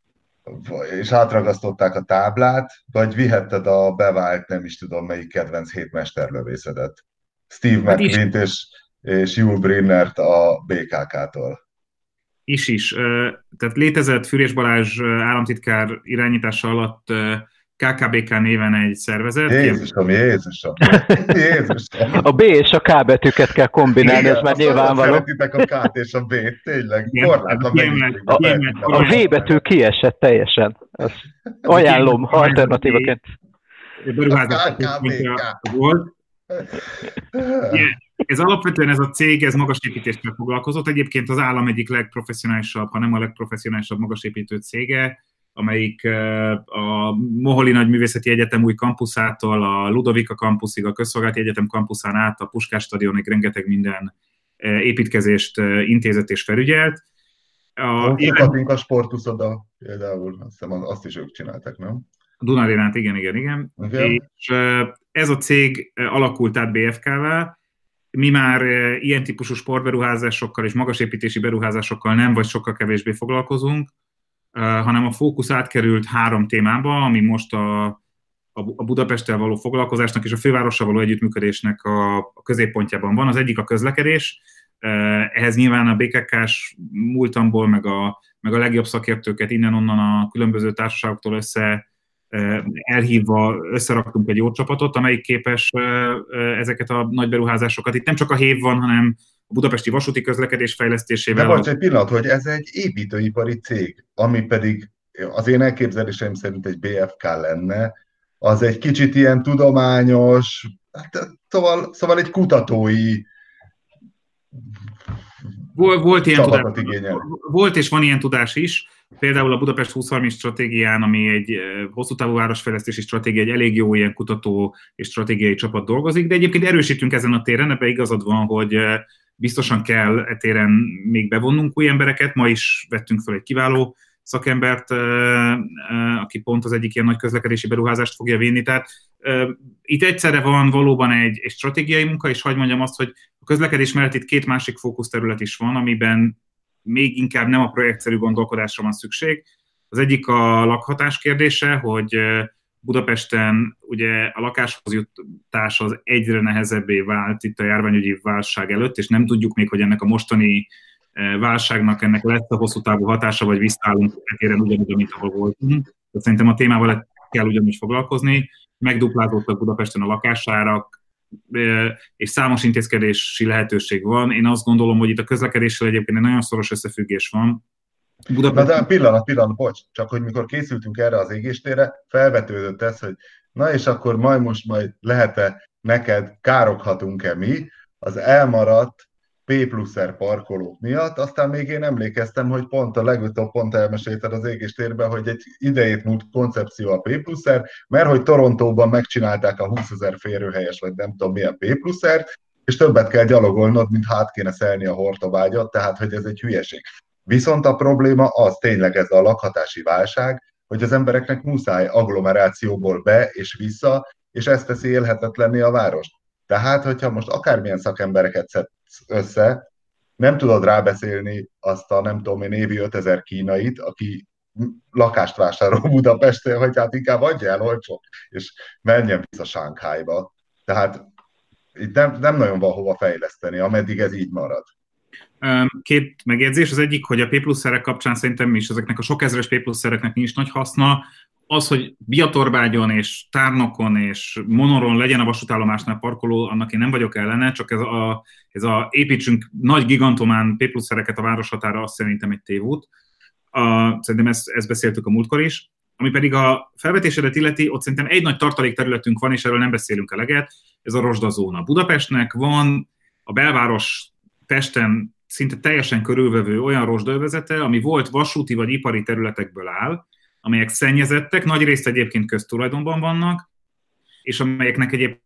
és átragasztották a táblát, vagy vihetted a bevált, nem is tudom melyik kedvenc hétmesterlövészedet. Steve hát McQueen-t és, és Jules Brinnert a bé ká ká-tól. Is is. Tehát létezett Füriyes Balázs államtitkár irányítása alatt ká ká bé ká néven egy szervezet. Jézusom, Jézusom, Jézusom. A B és a K betűket kell kombinálni, igen, ez már nyilvánvaló. Szeretitek a K-t és a B-t, tényleg. Korlátlan mennyiség. A, a V betű kiesett teljesen. Azt ajánlom alternatívaként. Beruházás volt. Yeah. Ez alapvetően ez a cég, ez magasépítéssel foglalkozott. Egyébként az állam egyik legprofesszionálisabb, ha nem a legprofesszionálisabb magasépítő cége, amelyik a Moholi Nagyművészeti Egyetem új kampuszától a Ludovika kampuszig, a Közszolgálati Egyetem kampuszán át a Puskás stadionig rengeteg minden építkezést intézett és felügyelt. A Katinka sportuszoda például, azt hiszem, azt is ők csinálták, nem? A Dunarénát, igen, igen, igen. Okay. És ez a cég alakult át bé ef ká-vel. Mi már ilyen típusú sportberuházásokkal és magasépítési beruházásokkal nem, vagy sokkal kevésbé foglalkozunk, hanem a fókusz átkerült három témába, ami most a, a Budapesttel való foglalkozásnak és a fővárossal való együttműködésnek a, a középpontjában van. Az egyik a közlekedés, ehhez nyilván a bé ká ká-s múltamból, meg a, meg a legjobb szakértőket innen-onnan a különböző társaságoktól össze elhívva összeraktunk egy jó csapatot, amelyik képes ezeket a nagy beruházásokat. Itt nem csak a hév van, hanem a budapesti vasúti közlekedés fejlesztésével. De bocs, egy pillanat, hogy ez egy építőipari cég, ami pedig az én elképzeléseim szerint egy bé ef ká lenne, az egy kicsit ilyen tudományos, hát, szóval, szóval egy kutatói volt, volt ilyen tudás, volt és van ilyen tudás is. Például a Budapest húsz-harminc stratégián, ami egy hosszú távú városfejlesztési stratégia, egy elég jó ilyen kutató és stratégiai csapat dolgozik, de egyébként erősítünk ezen a téren, ebben igazad van, hogy biztosan kell e téren még bevonnunk új embereket. Ma is vettünk fel egy kiváló szakembert, aki pont az egyik ilyen nagy közlekedési beruházást fogja vinni. Tehát itt egyszerre van valóban egy, egy stratégiai munka, és hadd mondjam azt, hogy a közlekedés mellett itt két másik fókuszterület is van, amiben még inkább nem a projektszerű gondolkodásra van szükség. Az egyik a lakhatás kérdése, hogy Budapesten ugye a lakáshoz jutás az egyre nehezebbé vált itt a járványügyi válság előtt, és nem tudjuk még, hogy ennek a mostani válságnak ennek lesz a hosszú távú hatása, vagy visszaállunk etéren ugyanúgy, mint ahol voltunk. De szerintem a témával kell ugyanúgy foglalkozni. Megduplázódtak Budapesten a lakásárak, és számos intézkedési lehetőség van. Én azt gondolom, hogy itt a közlekedéssel egyébként egy nagyon szoros összefüggés van. Budapest... Na de pillanat, pillanat, bocs, csak hogy mikor készültünk erre az égéstérre, felvetődött ez, hogy na és akkor majd most majd lehet-e neked károghatunk-e mi az elmaradt P plusz R parkolók miatt, aztán még én emlékeztem, hogy pont a legutóbb pont elmesélted az égéstérben, hogy egy idejét múlt koncepció a P plusz R, mert hogy Torontóban megcsinálták a húszezer férőhelyes, vagy nem tudom milyen P plusz R-t, és többet kell gyalogolnod, mint hát kéne szelni a Hortobágyat, tehát hogy ez egy hülyeség. Viszont a probléma az tényleg ez a lakhatási válság, hogy az embereknek muszáj agglomerációból be és vissza, és ez teszi élhetetlenné a várost. Tehát, hogyha most akármilyen szakembereket szedsz össze, nem tudod rábeszélni azt a nem tudom én évi ötezer kínait, aki lakást vásárol Budapesten, hogy hát inkább adja el olcsó, és menjen vissza Sánkhájba. Tehát itt nem, nem nagyon van hova fejleszteni, ameddig ez így marad. Két megjegyzés. Az egyik, hogy a P plusz R-ek kapcsán szerintem is ezeknek a sok ezres P plusz R-eknek nincs nagy haszna. Az, hogy Biatorbágyon és Tárnokon és Monoron legyen a vasútállomásnál parkoló, annak én nem vagyok ellene, csak ez a, ez a építsünk nagy gigantomán P plusz R-eket a városhatára, azt szerintem egy tévút. A, szerintem ezt, ezt beszéltük a múltkor is. Ami pedig a felvetésedet illeti, ott szerintem egy nagy tartalékterületünk van, és erről nem beszélünk eleget, ez a rozsdazóna. Budapestnek van a belváros Pesten szinte teljesen körülvevő olyan rozsdaövezete, ami volt vasúti vagy ipari területekből áll, amelyek szennyezettek, nagy részt egyébként köztulajdonban vannak, és amelyeknek egyébként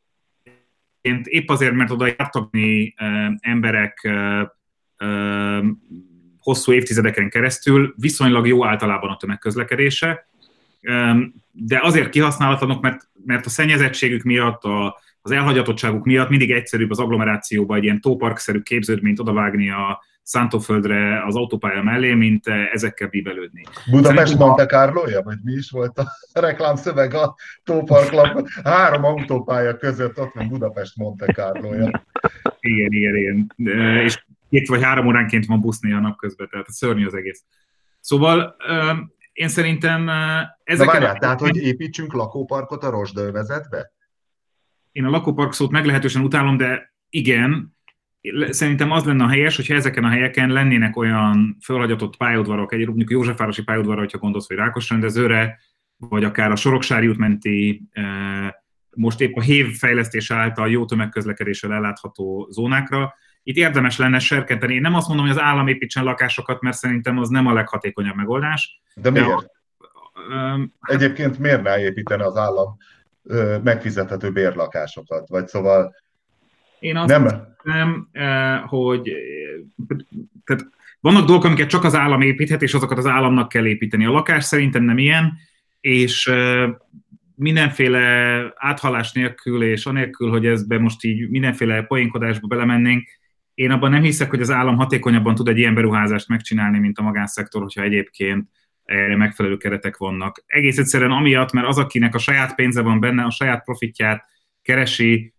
épp azért, mert oda jártatni e, emberek e, e, hosszú évtizedeken keresztül, viszonylag jó általában a tömegközlekedése, e, de azért kihasználatlanok, mert, mert a szennyezettségük miatt, a, az elhagyatottságuk miatt mindig egyszerűbb az agglomerációba egy ilyen tóparkszerű képződményt odavágni a Szántóföldre az autópálya mellé, mint ezekkel bíbelődni. Budapest Monte Carlo-ja, vagy mi is volt a reklámszöveg a tóparklap? Három autópálya között ott van Budapest Monte Carlo-ja. Igen, igen, igen. És két vagy három óránként van busz néha napközben, tehát szörnyű az egész. Szóval én szerintem ezeket... De várjál, tehát hogy építsünk lakóparkot a rozsdaövezetbe? Én a lakópark szót meglehetősen utálom, de igen, szerintem az lenne a helyes, hogyha ezeken a helyeken lennének olyan fölhagyatott pályaudvarok, egyébként mondjuk a Józsefvárosi pályaudvarra, hogyha gondolsz, vagy Rákosrendezőre, vagy akár a Soroksári út menti e, most épp a hév fejlesztés által jó tömegközlekedéssel ellátható zónákra. Itt érdemes lenne serkenteni. Én nem azt mondom, hogy az állam építsen lakásokat, mert szerintem az nem a leghatékonyabb megoldás. De miért? De a, hát, egyébként miért ne építene az állam megfizethető bérlakásokat? Vagy szóval én azt nem, nem hogy tehát vannak dolgok, amiket csak az állam építhet, és azokat az államnak kell építeni. A lakás szerintem nem ilyen, és mindenféle áthallás nélkül, és anélkül, hogy ezbe most így mindenféle poénkodásba belemennénk, én abban nem hiszek, hogy az állam hatékonyabban tud egy ilyen beruházást megcsinálni, mint a magánszektor, hogyha egyébként megfelelő keretek vannak. Egész egyszerűen amiatt, mert az, akinek a saját pénze van benne, a saját profitját keresi,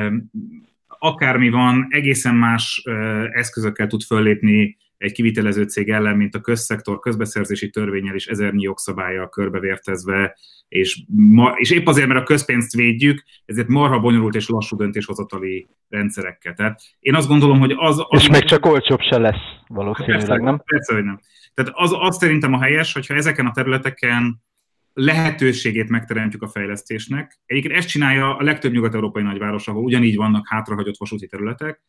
akármi van, egészen más eszközökkel tud föllépni egy kivitelező cég ellen, mint a közszektor közbeszerzési törvénnyel és ezernyi jogszabállyal körbevértezve, és, ma, és épp azért, mert a közpénzt védjük, ezért marha bonyolult és lassú döntéshozatali rendszerekkel. Tehát én azt gondolom, hogy az... az és még csak olcsóbb se lesz valószínűleg, persze, nem? Persze, hogy nem. Tehát az, az szerintem a helyes, hogyha ezeken a területeken lehetőségét megteremtjük a fejlesztésnek. Egyébként ezt csinálja a legtöbb nyugat-európai nagyváros, ahol ugyanígy vannak hátrahagyott vasúti területek.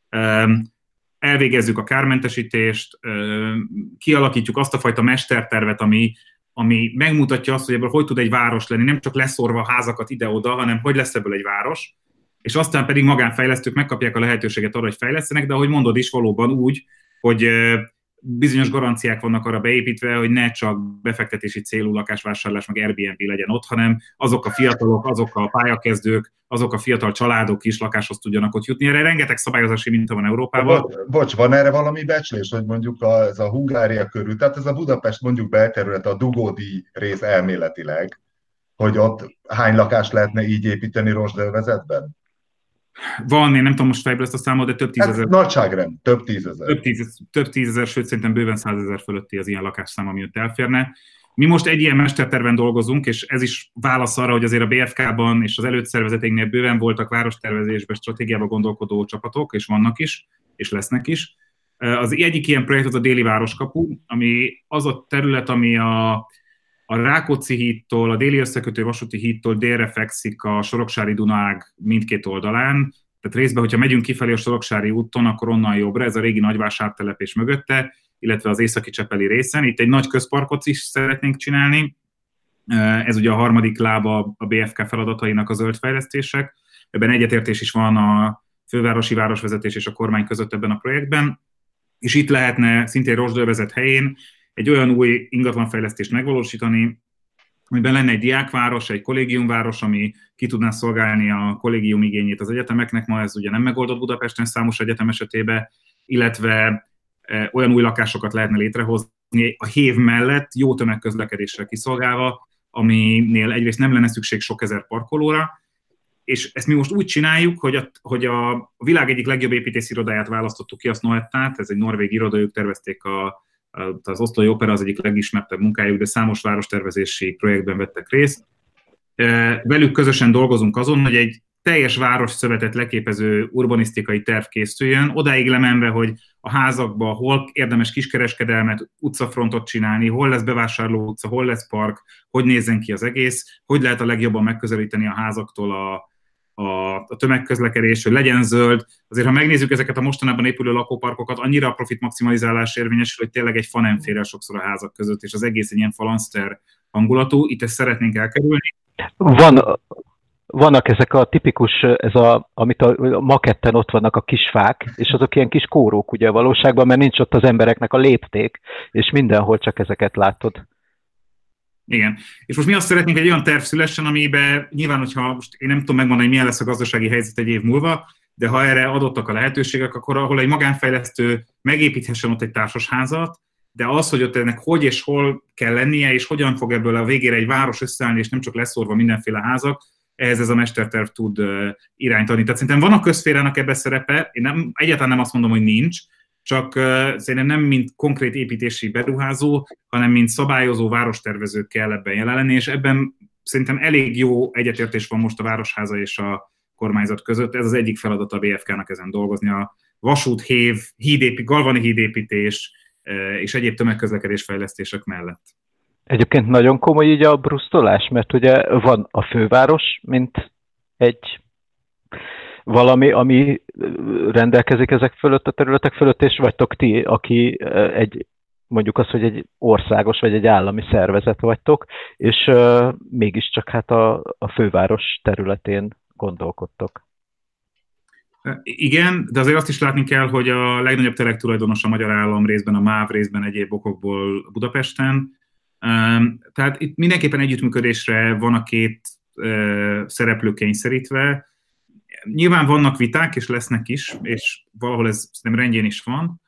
Elvégezzük a kármentesítést, kialakítjuk azt a fajta mestertervet, ami, ami megmutatja azt, hogy ebből hogy tud egy város lenni, nem csak leszorva a házakat ide-oda, hanem hogy lesz ebből egy város, és aztán pedig magánfejlesztők megkapják a lehetőséget arra, hogy fejlesztenek, de ahogy mondod is, valóban úgy, hogy bizonyos garanciák vannak arra beépítve, hogy ne csak befektetési célú lakásvásárlás, meg Airbnb legyen ott, hanem azok a fiatalok, azok a pályakezdők, azok a fiatal családok is lakáshoz tudjanak ott jutni. Erre rengeteg szabályozási minta van Európában. Bo- bocs, van erre valami becslés, hogy mondjuk a, ez a Hungária körül, tehát ez a Budapest mondjuk belterület, a dugódíj rész elméletileg, hogy ott hány lakást lehetne így építeni rozsdövezetben? Van, én nem tudom most fejből ezt a számot, de több tízezer. Hát nagyságrend, több tízezer. Több, tíz, több tízezer, sőt szerintem bőven százezer fölötti az ilyen lakásszám, ami ott elférne. Mi most egy ilyen mesterterven dolgozunk, és ez is válasz arra, hogy azért a bé ef ká-ban és az előtt szervezetéknél bőven voltak várostervezésben, stratégiában gondolkodó csapatok, és vannak is, és lesznek is. Az egyik ilyen projekt az a Déli Városkapu, ami az a terület, ami a, a Rákóczi hídtól, a déli összekötő vasúti hídtól délre fekszik a Soroksári Dunaág mindkét oldalán. Tehát részben, hogyha megyünk kifelé a Soroksári úton, akkor onnan jobbra, ez a régi nagyvásártelepés mögötte, illetve az északi csepeli részen. Itt egy nagy közparkot is szeretnénk csinálni. Ez ugye a harmadik lába a bé ef ká feladatainak a zöld fejlesztések. Ebben egyetértés is van a fővárosi városvezetés és a kormány között ebben a projektben. És itt lehetne szintén rozsdövezet helyén egy olyan új ingatlanfejlesztést megvalósítani, amiben lenne egy diákváros, egy kollégiumváros, ami ki tudná szolgálni a kollégium igényét az egyetemeknek. Ma ez ugye nem megoldott Budapesten számos egyetem esetében, illetve olyan új lakásokat lehetne létrehozni a hév mellett, jó tömegközlekedéssel kiszolgálva, aminél egyrészt nem lenne szükség sok ezer parkolóra, és ezt mi most úgy csináljuk, hogy a, hogy a világ egyik legjobb építészirodáját választottuk ki, a Snoettát, ez egy norvég iroda, ők tervezték a, az Oszlói Opera, az egyik legismertebb munkájuk, de számos várostervezési projektben vettek részt. Velük közösen dolgozunk azon, hogy egy teljes városszövetet leképező urbanisztikai terv készüljön, odáig lemenve, hogy a házakban hol érdemes kiskereskedelmet, utcafrontot csinálni, hol lesz bevásárló utca, hol lesz park, hogy nézzen ki az egész, hogy lehet a legjobban megközelíteni a házaktól a, a, a tömegközlekedés, hogy legyen zöld. Azért, ha megnézzük ezeket a mostanában épülő lakóparkokat, annyira a profit maximalizálás érvényesül, hogy tényleg egy fa nem fér el sokszor a házak között, és az egész egy ilyen falanszter hangulatú. Itt ezt szeretnénk elkerülni. Van... Vannak ezek a tipikus, ez a, amit a maketten ott vannak a kis fák, és azok ilyen kis kórók ugye a valóságban, mert nincs ott az embereknek a lépték, és mindenhol csak ezeket látod. Igen. És most mi azt szeretnénk, egy olyan terv szülessen, amiben nyilván, hogyha most én nem tudom megmondani, hogy milyen lesz a gazdasági helyzet egy év múlva, de ha erre adottak a lehetőségek, akkor ahol egy magánfejlesztő megépíthessen ott egy társasházat, de az, hogy ott ennek hogy és hol kell lennie, és hogyan fog ebből a végére egy város összeállni, és nem csak leszorva mindenféle házak, ehhez ez a mesterterv tud uh, irányt adni. Tehát szerintem van a közszférának ebbe szerepe, én nem, egyáltalán nem azt mondom, hogy nincs, csak uh, szerintem nem mint konkrét építési beruházó, hanem mint szabályozó várostervező kell ebben jelen lenni, és ebben szerintem elég jó egyetértés van most a Városháza és a kormányzat között. Ez az egyik feladat a bé ef ká-nak ezen dolgozni. A vasút, hév, hídépí, galvani hídépítés uh, és egyéb tömegközlekedés fejlesztések mellett. Egyébként nagyon komoly így a brusztolás, mert ugye van a főváros, mint egy valami, ami rendelkezik ezek fölött a területek fölött, és vagytok ti, aki egy, mondjuk az, hogy egy országos vagy egy állami szervezet vagytok, és uh, mégiscsak hát a, a főváros területén gondolkodtok. Igen, de azért azt is látni kell, hogy a legnagyobb telektulajdonos a magyar állam, részben a MÁV, részben egyéb okokból Budapesten. Tehát itt mindenképpen együttműködésre van a két szereplő kényszerítve. Nyilván vannak viták, és lesznek is, és valahol ez szerintem rendjén is van,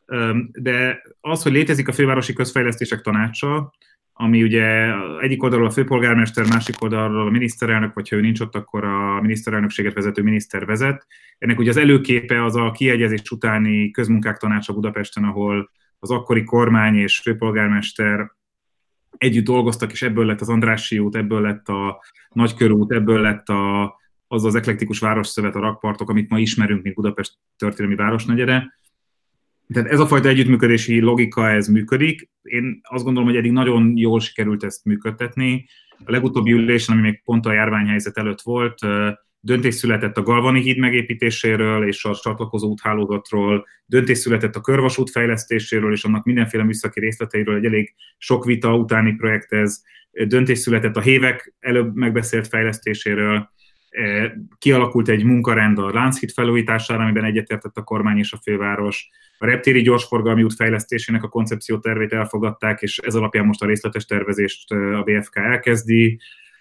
de az, hogy létezik a Fővárosi Közfejlesztések Tanácsa, ami ugye egyik oldalról a főpolgármester, másik oldalról a miniszterelnök, vagy ha ő nincs ott, akkor a miniszterelnökséget vezető miniszter vezet. Ennek ugye az előképe az a kiegyezés utáni közmunkák tanácsa Budapesten, ahol az akkori kormány és főpolgármester együtt dolgoztak, és ebből lett az Andrássy út, ebből lett a Nagykörút, ebből lett a, az az eklektikus városszövet, a rakpartok, amit ma ismerünk, mint Budapest történelmi városnegyede. Tehát ez a fajta együttműködési logika, ez működik. Én azt gondolom, hogy eddig nagyon jól sikerült ezt működtetni. A legutóbbi ülésen, ami még pont a járványhelyzet előtt volt, döntés született a Galvani híd megépítéséről és a csatlakozó úthálózatról, döntés született a körvasút fejlesztéséről és annak mindenféle műszaki részleteiről, egy elég sok vita utáni projekt ez, döntés született a hévek előbb megbeszélt fejlesztéséről, kialakult egy munkarend a Lánchíd felújítására, amiben egyetértett a kormány és a főváros. A reptéri gyorsforgalmi út fejlesztésének a koncepciótervét elfogadták, és ez alapján most a részletes tervezést a bé ef ká elkezdi.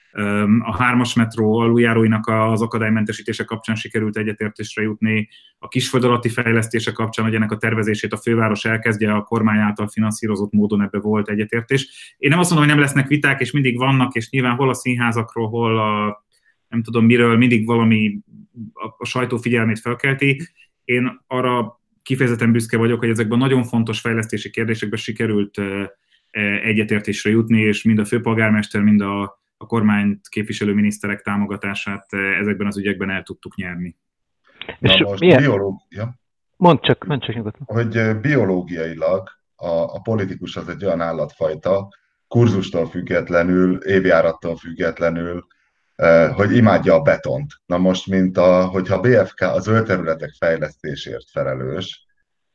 A hármas metró aluljáróinak az akadálymentesítése kapcsán sikerült egyetértésre jutni. A kisföld alatti fejlesztése kapcsán, hogy ennek a tervezését a főváros elkezdje, a kormány által finanszírozott módon ebbe volt egyetértés. Én nem azt mondom, hogy nem lesznek viták, és mindig vannak, és nyilván hol a színházakról, hol a nem tudom miről, mindig valami a, a sajtó figyelmét felkelti. Én arra kifejezetten büszke vagyok, hogy ezekben nagyon fontos fejlesztési kérdésekben sikerült egyetértésre jutni, és mind a főpolgármester, mind a, a kormányt képviselő miniszterek támogatását ezekben az ügyekben el tudtuk nyerni. Na most biológia. Mondd csak, mondd csak nyugodtan. Hogy biológiailag a, a politikus az egy olyan állatfajta, kurzustól függetlenül, évjárattól függetlenül, hogy imádja a betont. Na most, mint a, hogyha a bé ef ká a zöld területek fejlesztésért felelős,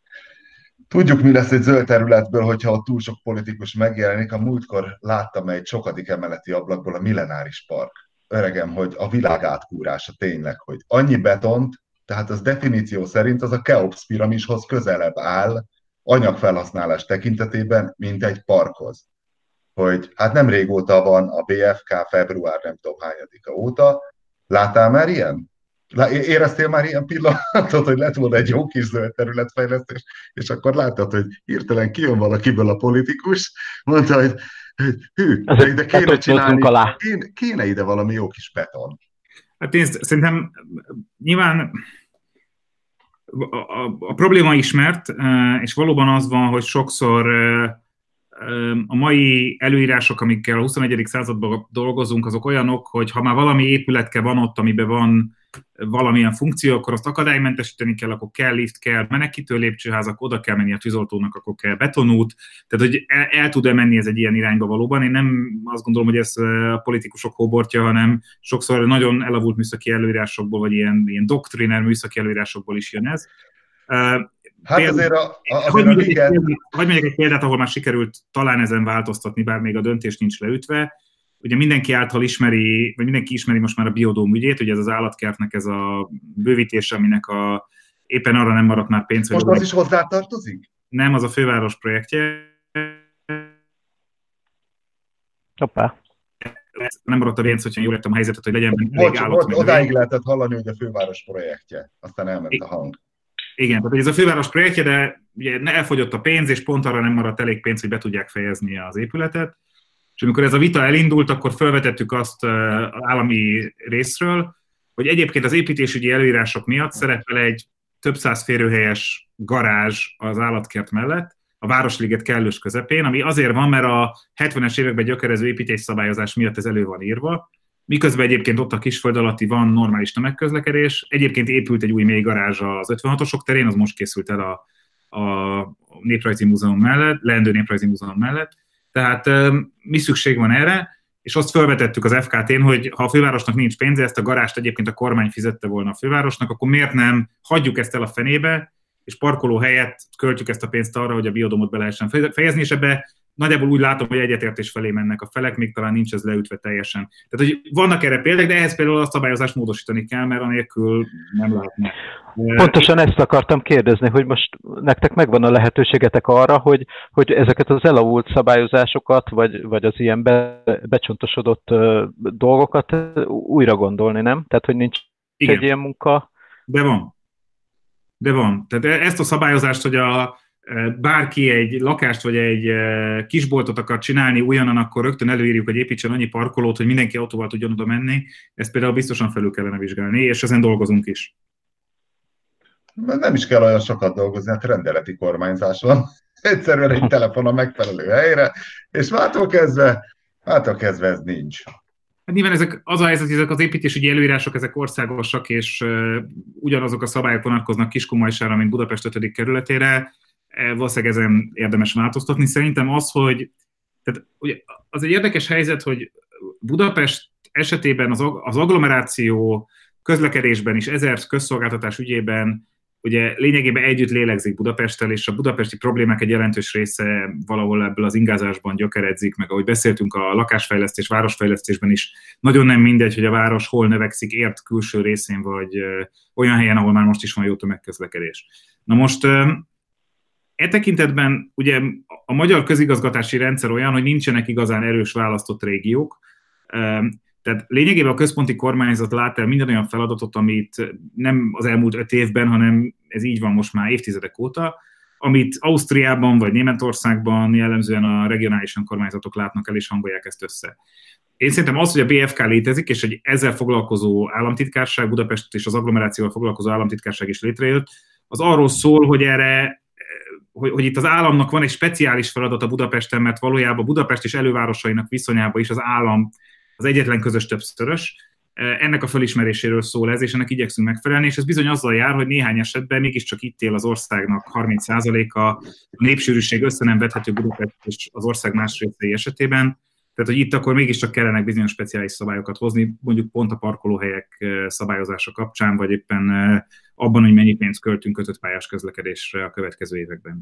tudjuk, mi lesz egy zöld területből, hogyha ott túl sok politikus megjelenik. A múltkor láttam egy sokadik emeleti ablakból a Millenáris Park. Öregem, hogy a világ átkúrása tényleg, hogy annyi betont, tehát az definíció szerint az a Keops piramishoz közelebb áll anyagfelhasználás tekintetében, mint egy parkhoz. Hogy hát nem régóta van a bé ef ká, február nem tudom hányadika óta. Láttál már ilyen? Éreztél már ilyen pillanatot, hogy lett volna egy jó kis zöld területfejlesztés, és akkor láttad, hogy hirtelen kijön valakiből a politikus, mondta, hogy, hogy hű, de ide kéne csinálni, kéne, kéne ide valami jó kis beton. Hát én szerintem nyilván a, a, a probléma ismert, és valóban az van, hogy sokszor a mai előírások, amikkel a huszonegyedik században dolgozunk, azok olyanok, hogy ha már valami épületke van ott, amiben van valamilyen funkció, akkor azt akadálymentesíteni kell, akkor kell lift, kell menekítő lépcsőházak, oda kell menni a tűzoltónak, akkor kell betonút. Tehát, hogy el, el tud-e menni ez egy ilyen irányba valóban? Én nem azt gondolom, hogy ez a politikusok hóbortja, hanem sokszor nagyon elavult műszaki előírásokból, vagy ilyen, ilyen doktriner műszaki előírásokból is jön ez. Hát Például, azért a, a, azért hogy, a mondjuk liget... egy, hogy mondjuk egy példát, ahol már sikerült talán ezen változtatni, bár még a döntés nincs leütve. Ugye mindenki által ismeri, vagy mindenki ismeri most már a biodóm ügyét, ugye ez az állatkertnek ez a bővítése, aminek a, éppen arra nem maradt már pénz. Most az is hozzátartozik? Nem, az a főváros projektje. Hoppá. Nem maradt a pénz, hogyha jól értem a helyzetet, hogy legyen elég Bocs, állat. Odáig lehetett hallani, hogy a főváros projektje. Aztán elment a hang. Igen, tehát ez a főváros projektje, de ugye elfogyott a pénz, és pont arra nem maradt elég pénz, hogy be tudják fejezni az épületet. És amikor ez a vita elindult, akkor felvetettük azt az állami részről, hogy egyébként az építésügyi előírások miatt szerepel egy több száz férőhelyes garázs az állatkert mellett, a Városliget kellős közepén, ami azért van, mert a hetvenes években gyökerező építésszabályozás miatt ez elő van írva, miközben egyébként ott a kisföld alatti van normális tömegközlekedés. Egyébként épült egy új mély garázs az ötvenhatosok terén, az most készült el a, a Néprajzi Múzeum mellett, leendő Néprajzi Múzeum mellett. Tehát mi szükség van erre? és azt felvetettük az ef ká té-n, hogy ha a fővárosnak nincs pénze, ezt a garást egyébként a kormány fizette volna a fővárosnak, akkor miért nem hagyjuk ezt el a fenébe, és parkoló helyett költjük ezt a pénzt arra, hogy a biodomot be lehessen fejezni, és ebbe nagyjából úgy látom, hogy egyetértés felé mennek a felek, még talán nincs ez leütve teljesen. Tehát, hogy vannak erre példák, de ehhez például a szabályozást módosítani kell, mert anélkül nem lehetne. Pontosan ezt akartam kérdezni, hogy most nektek megvan a lehetőségetek arra, hogy, hogy ezeket az elavult szabályozásokat, vagy, vagy az ilyen be, becsontosodott uh, dolgokat újra gondolni, nem? Tehát, hogy nincs Igen. egy ilyen munka. De van. De van. Tehát ezt a szabályozást, hogy a bárki egy lakást vagy egy kisboltot akar csinálni újonnan, akkor rögtön előírjuk, hogy építsen annyi parkolót, hogy mindenki autóval tudjon oda menni. Ezt például biztosan felül kellene vizsgálni, és ezen dolgozunk is. Nem is kell olyan sokat dolgozni, hát rendeleti kormányzás van. Egyszerűen egy telefon a megfelelő helyre, és mától kezdve, mától kezdve ez nincs. Hát nyilván ezek, az a helyzet, hogy ezek az építésügyi előírások, ezek országosak, és uh, ugyanazok a szabályok vonatkoznak Kiskunmajsára, mint Budapest ötödik kerületére. Valószínűleg ezen érdemes változtatni. Szerintem az, hogy tehát, ugye, az egy érdekes helyzet, hogy Budapest esetében az, az agglomeráció közlekedésben is ezer közszolgáltatás ügyében ugye lényegében együtt lélegzik Budapesttel, és a budapesti problémák egy jelentős része valahol ebből az ingázásban gyökeredzik, meg ahogy beszéltünk a lakásfejlesztés, városfejlesztésben is, nagyon nem mindegy, hogy a város hol növekszik, ért külső részén, vagy ö, olyan helyen, ahol már most is van jó tömegközlekedés. Na most ö, e tekintetben ugye a magyar közigazgatási rendszer olyan, hogy nincsenek igazán erős választott régiók, tehát lényegében a központi kormányzat lát el minden olyan feladatot, amit nem az elmúlt öt évben, hanem ez így van most már évtizedek óta, amit Ausztriában vagy Németországban jellemzően a regionális önkormányzatok látnak el és hangolják ezt össze. Én szerintem az, hogy a bé ef ká létezik, és egy ezzel foglalkozó államtitkárság, Budapest és az agglomerációval foglalkozó államtitkárság is létrejött, az arról szól, hogy erre Hogy, hogy itt az államnak van egy speciális feladata Budapesten, mert valójában Budapest és elővárosainak viszonyában is az állam az egyetlen közös többszörös. Ennek a felismeréséről szól ez, és ennek igyekszünk megfelelni, és ez bizony azzal jár, hogy néhány esetben mégiscsak itt él az országnak harminc százaléka, a népsűrűség össze nem vethető Budapest és az ország más részei esetében. Tehát, hogy itt akkor mégiscsak kellenek bizonyos speciális szabályokat hozni, mondjuk pont a parkolóhelyek szabályozása kapcsán, vagy éppen abban, hogy mennyi pénzt költünk kötött pályás közlekedésre a következő években.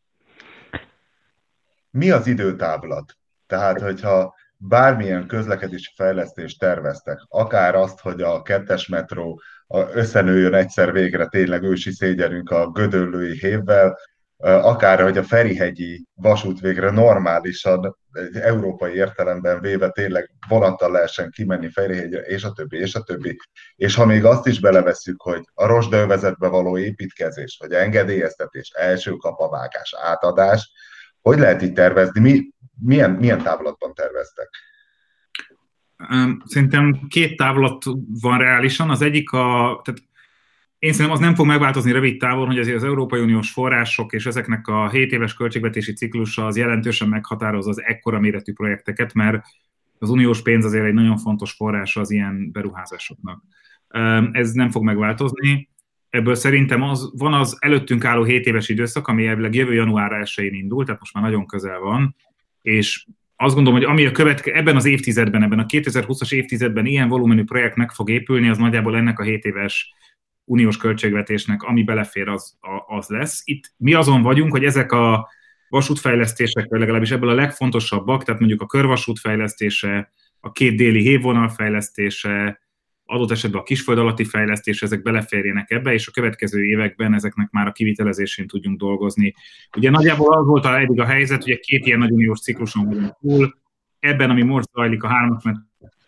Mi az időtáblat? Tehát, hogyha bármilyen közlekedési fejlesztést terveztek, akár azt, hogy a kettes metró összenőjön egyszer végre tényleg ősi szégyenünk a gödöllői hévvel, akár, hogy a Ferihegyi vasút végre normálisan, egy európai értelemben véve tényleg vonattal lehessen kimenni Ferihegyre, és a többi, és a többi. És ha még azt is belevesszük, hogy a rozsdaövezetbe való építkezés, vagy engedélyeztetés, első kapavágás, átadás, hogy lehet így tervezni? Mi, milyen, milyen távlatban terveztek? Szerintem két távlat van reálisan. Az egyik a... Tehát én szerintem az nem fog megváltozni rövid távon, hogy azért az Európai Uniós források és ezeknek a hét éves költségvetési ciklusa az jelentősen meghatározza az ekkora méretű projekteket, mert az uniós pénz azért egy nagyon fontos forrása az ilyen beruházásoknak. Ez nem fog megváltozni. Ebből szerintem az, van az előttünk álló hét éves időszak, ami elvileg jövő január elsején indul, tehát most már nagyon közel van, és azt gondolom, hogy ami a követke, ebben az évtizedben, ebben a kétezer-húszas évtizedben ilyen volumenű projekt meg fog épülni, az nagyjából ennek a hét éves uniós költségvetésnek, ami belefér, az, az lesz. Itt mi azon vagyunk, hogy ezek a vasútfejlesztések, vagy legalábbis ebből a legfontosabbak, tehát mondjuk a körvasút fejlesztése, a két déli hévvonal fejlesztése, adott esetben a kisföld alatti fejlesztés, ezek beleférjenek ebbe, és a következő években ezeknek már a kivitelezésén tudjunk dolgozni. Ugye nagyjából az volt eddig a helyzet, hogy két ilyen nagy uniós cikluson vagyunk túl, ebben, ami most zajlik a hármas metró,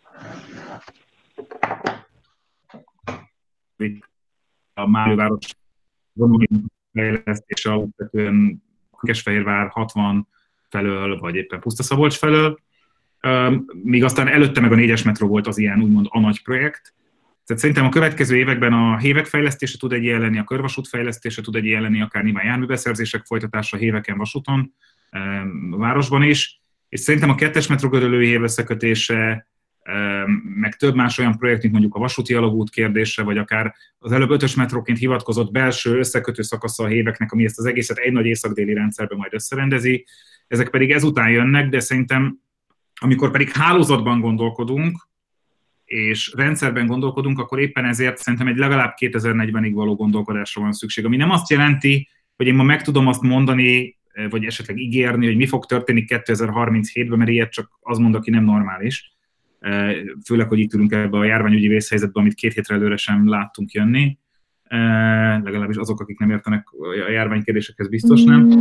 a Málőváros vonuló fejlesztése alapvetően Székesfehérvár hatvan felől, vagy éppen Pusztaszabolcs felől, míg aztán előtte meg a négyes metró volt az ilyen úgymond a nagy projekt. Tehát szerintem a következő években a hévek fejlesztése tud egy ilyen lenni, a körvasút fejlesztése tud egy ilyen lenni, akár nyilván járműbeszerzések folytatása héveken, vasúton, a városban is, és szerintem a kettes metró gödöllői hév összekötése, meg több más olyan projekt, mint mondjuk a vasúti alagút kérdése, vagy akár az előbb ötös metróként hivatkozott belső összekötő szakasza a héveknek, ami ezt az egészet egy nagy észak-déli rendszerben majd összerendezi. Ezek pedig ezután jönnek, de szerintem Amikor pedig hálózatban gondolkodunk, és rendszerben gondolkodunk, akkor éppen ezért szerintem egy legalább kétezer-negyvenig való gondolkodásra van szükség, ami nem azt jelenti, hogy én ma meg tudom azt mondani, vagy esetleg ígérni, hogy mi fog történni kétezer-harminchétben, mert ilyet csak az mond, aki nem normális. Főleg, hogy itt ülünk ebbe a járványügyi vészhelyzetbe, amit két hétre előre sem láttunk jönni. Legalábbis azok, akik nem értenek a járványkérdésekhez, biztos nem.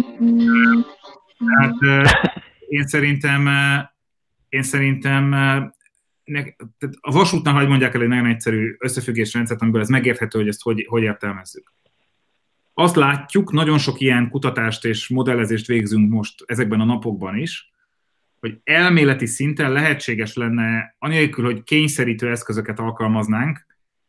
Tehát én szerintem, én szerintem a vasútnál, hogy mondják el egy nagyon egyszerű összefüggésrendszert, amiből ez megérthető, hogy ezt hogy, hogy értelmezzük. Azt látjuk, nagyon sok ilyen kutatást és modellezést végzünk most ezekben a napokban is, hogy elméleti szinten lehetséges lenne, anélkül, hogy kényszerítő eszközöket alkalmaznánk,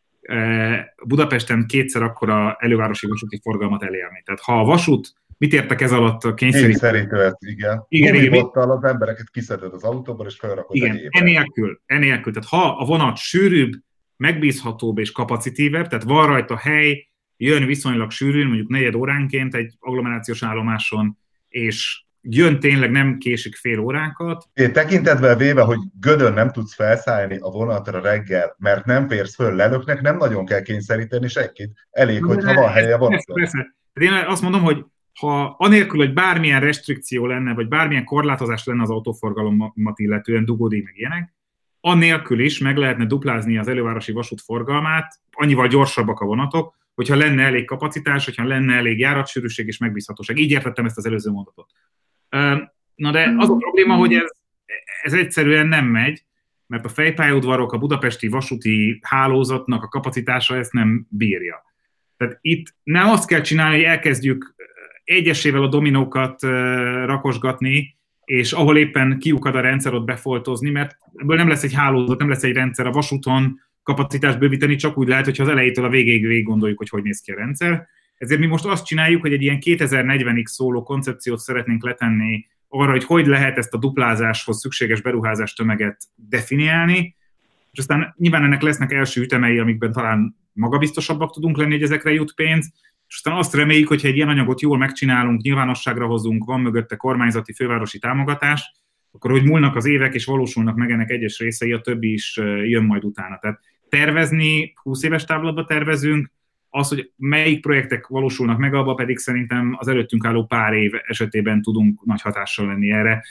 Budapesten kétszer akkora elővárosi vasúti forgalmat elérni. Tehát ha a vasút, mit értek ez alatt a kényszerítő? Kényszerítő ez, igen. Igen, igen. Bottal az embereket kiszeded az autóból, és felrakod igen, egyébben. Enélkül, enélkül. Tehát ha a vonat sűrűbb, megbízhatóbb és kapacitívebb, tehát van rajta hely, jön viszonylag sűrűn, mondjuk negyed óránként egy agglomerációs állomáson, és jön tényleg, nem késik fél órákat. Én tekintetben véve, hogy Gödön nem tudsz felszállni a vonatra reggel, mert nem férsz föl lelöknek, nem nagyon kell kényszeríteni senkit. Elég, hogyha van helye van. Persze, persze. Én azt mondom, hogy ha anélkül, hogy bármilyen restrikció lenne, vagy bármilyen korlátozás lenne az autóforgalomat illetően, dugódíj meg ilyenek, annélkül is meg lehetne duplázni az elővárosi vasút forgalmát, annyival gyorsabbak a vonatok, hogyha lenne elég kapacitás, hogyha lenne elég járatsűrűség és megbízhatóság. Így értettem ezt az előző mondatot. Na de az a probléma, hogy ez, ez egyszerűen nem megy, mert a fejpályaudvarok, a budapesti vasúti hálózatnak a kapacitása ezt nem bírja. Tehát itt nem azt kell csinálni, hogy elkezdjük egyesével a dominókat rakosgatni, és ahol éppen kiukad a rendszer, ott befoltozni, mert ebből nem lesz egy hálózat, nem lesz egy rendszer. A vasúton kapacitást bővíteni csak úgy lehet, hogyha az elejétől a végéig végig gondoljuk, hogy hogy néz ki a rendszer. Ezért mi most azt csináljuk, hogy egy ilyen kétezer-negyvenig szóló koncepciót szeretnénk letenni arra, hogy hogy lehet ezt a duplázáshoz szükséges beruházás tömeget definiálni, és aztán nyilván ennek lesznek első ütemei, amikben talán magabiztosabbak tudunk lenni, hogy ezekre jut pénz, és aztán azt reméljük, hogy ha egy ilyen anyagot jól megcsinálunk, nyilvánosságra hozunk, van mögötte kormányzati, fővárosi támogatás, akkor hogy múlnak az évek, és valósulnak meg ennek egyes részei, a többi is jön majd utána. Tehát tervezni, húsz éves távlatba tervezünk, az, hogy melyik projektek valósulnak meg, abban pedig szerintem az előttünk álló pár év esetében tudunk nagy hatással lenni erre.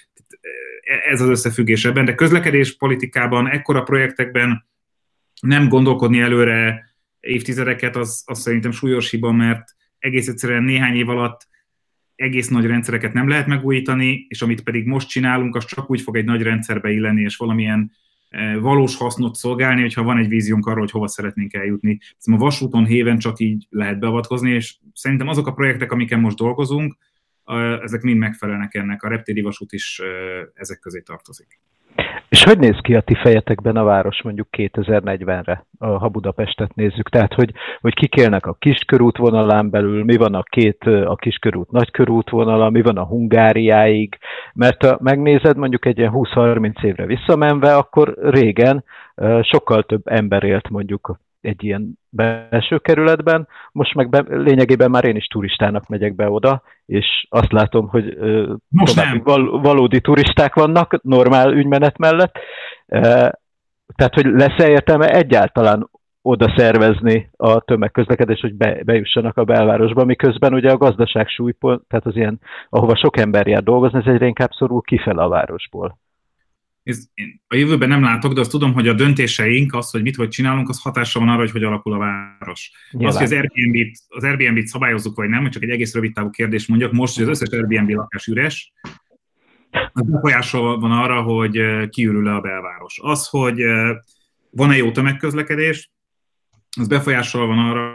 Ez az összefüggés ebben, de közlekedéspolitikában, ekkora projektekben nem gondolkodni előre évtizedeket, az, az szerintem súlyos hiba, mert egész egyszerűen néhány év alatt egész nagy rendszereket nem lehet megújítani, és amit pedig most csinálunk, az csak úgy fog egy nagy rendszerbe illeni, és valamilyen valós hasznot szolgálni, hogyha van egy víziónk arról, hogy hova szeretnénk eljutni. Szóval a vasúton héven csak így lehet beavatkozni, és szerintem azok a projektek, amiken most dolgozunk, ezek mind megfelelnek ennek. A reptéri vasút is ezek közé tartozik. És hogy néz ki a ti fejetekben a város mondjuk kétezer-negyvenre, ha Budapestet nézzük? Tehát, hogy, hogy kik élnek a kiskörút vonalán belül, mi van a két a kiskörút nagykörút vonala, mi van a Hungáriáig, mert ha megnézed mondjuk egy ilyen húsz-harminc évre visszamenve, akkor régen sokkal több ember élt mondjuk egy ilyen belső kerületben, most meg be, lényegében már én is turistának megyek be oda, és azt látom, hogy további val, valódi turisták vannak, normál ügymenet mellett. Tehát, hogy lesz-e értelme egyáltalán oda szervezni a tömegközlekedést, hogy be, bejussanak a belvárosba, miközben ugye a gazdaság súlypont, tehát az ilyen, ahova sok ember jár dolgozni, ez egyre inkább szorul kifele a városból. Ez, én a jövőben nem látok, de azt tudom, hogy a döntéseink, az, hogy mit hogy csinálunk, az hatással van arra, hogy hogy alakul a város. Nyilván. Az, hogy az Airbnb-t, az Airbnb-t szabályozzuk, vagy nem, hogy csak egy egész rövid távú kérdést mondjak, most, hogy az összes Airbnb lakás üres, az befolyással van arra, hogy kiürül-e a belváros. Az, hogy van-e jó tömegközlekedés, az befolyással van arra,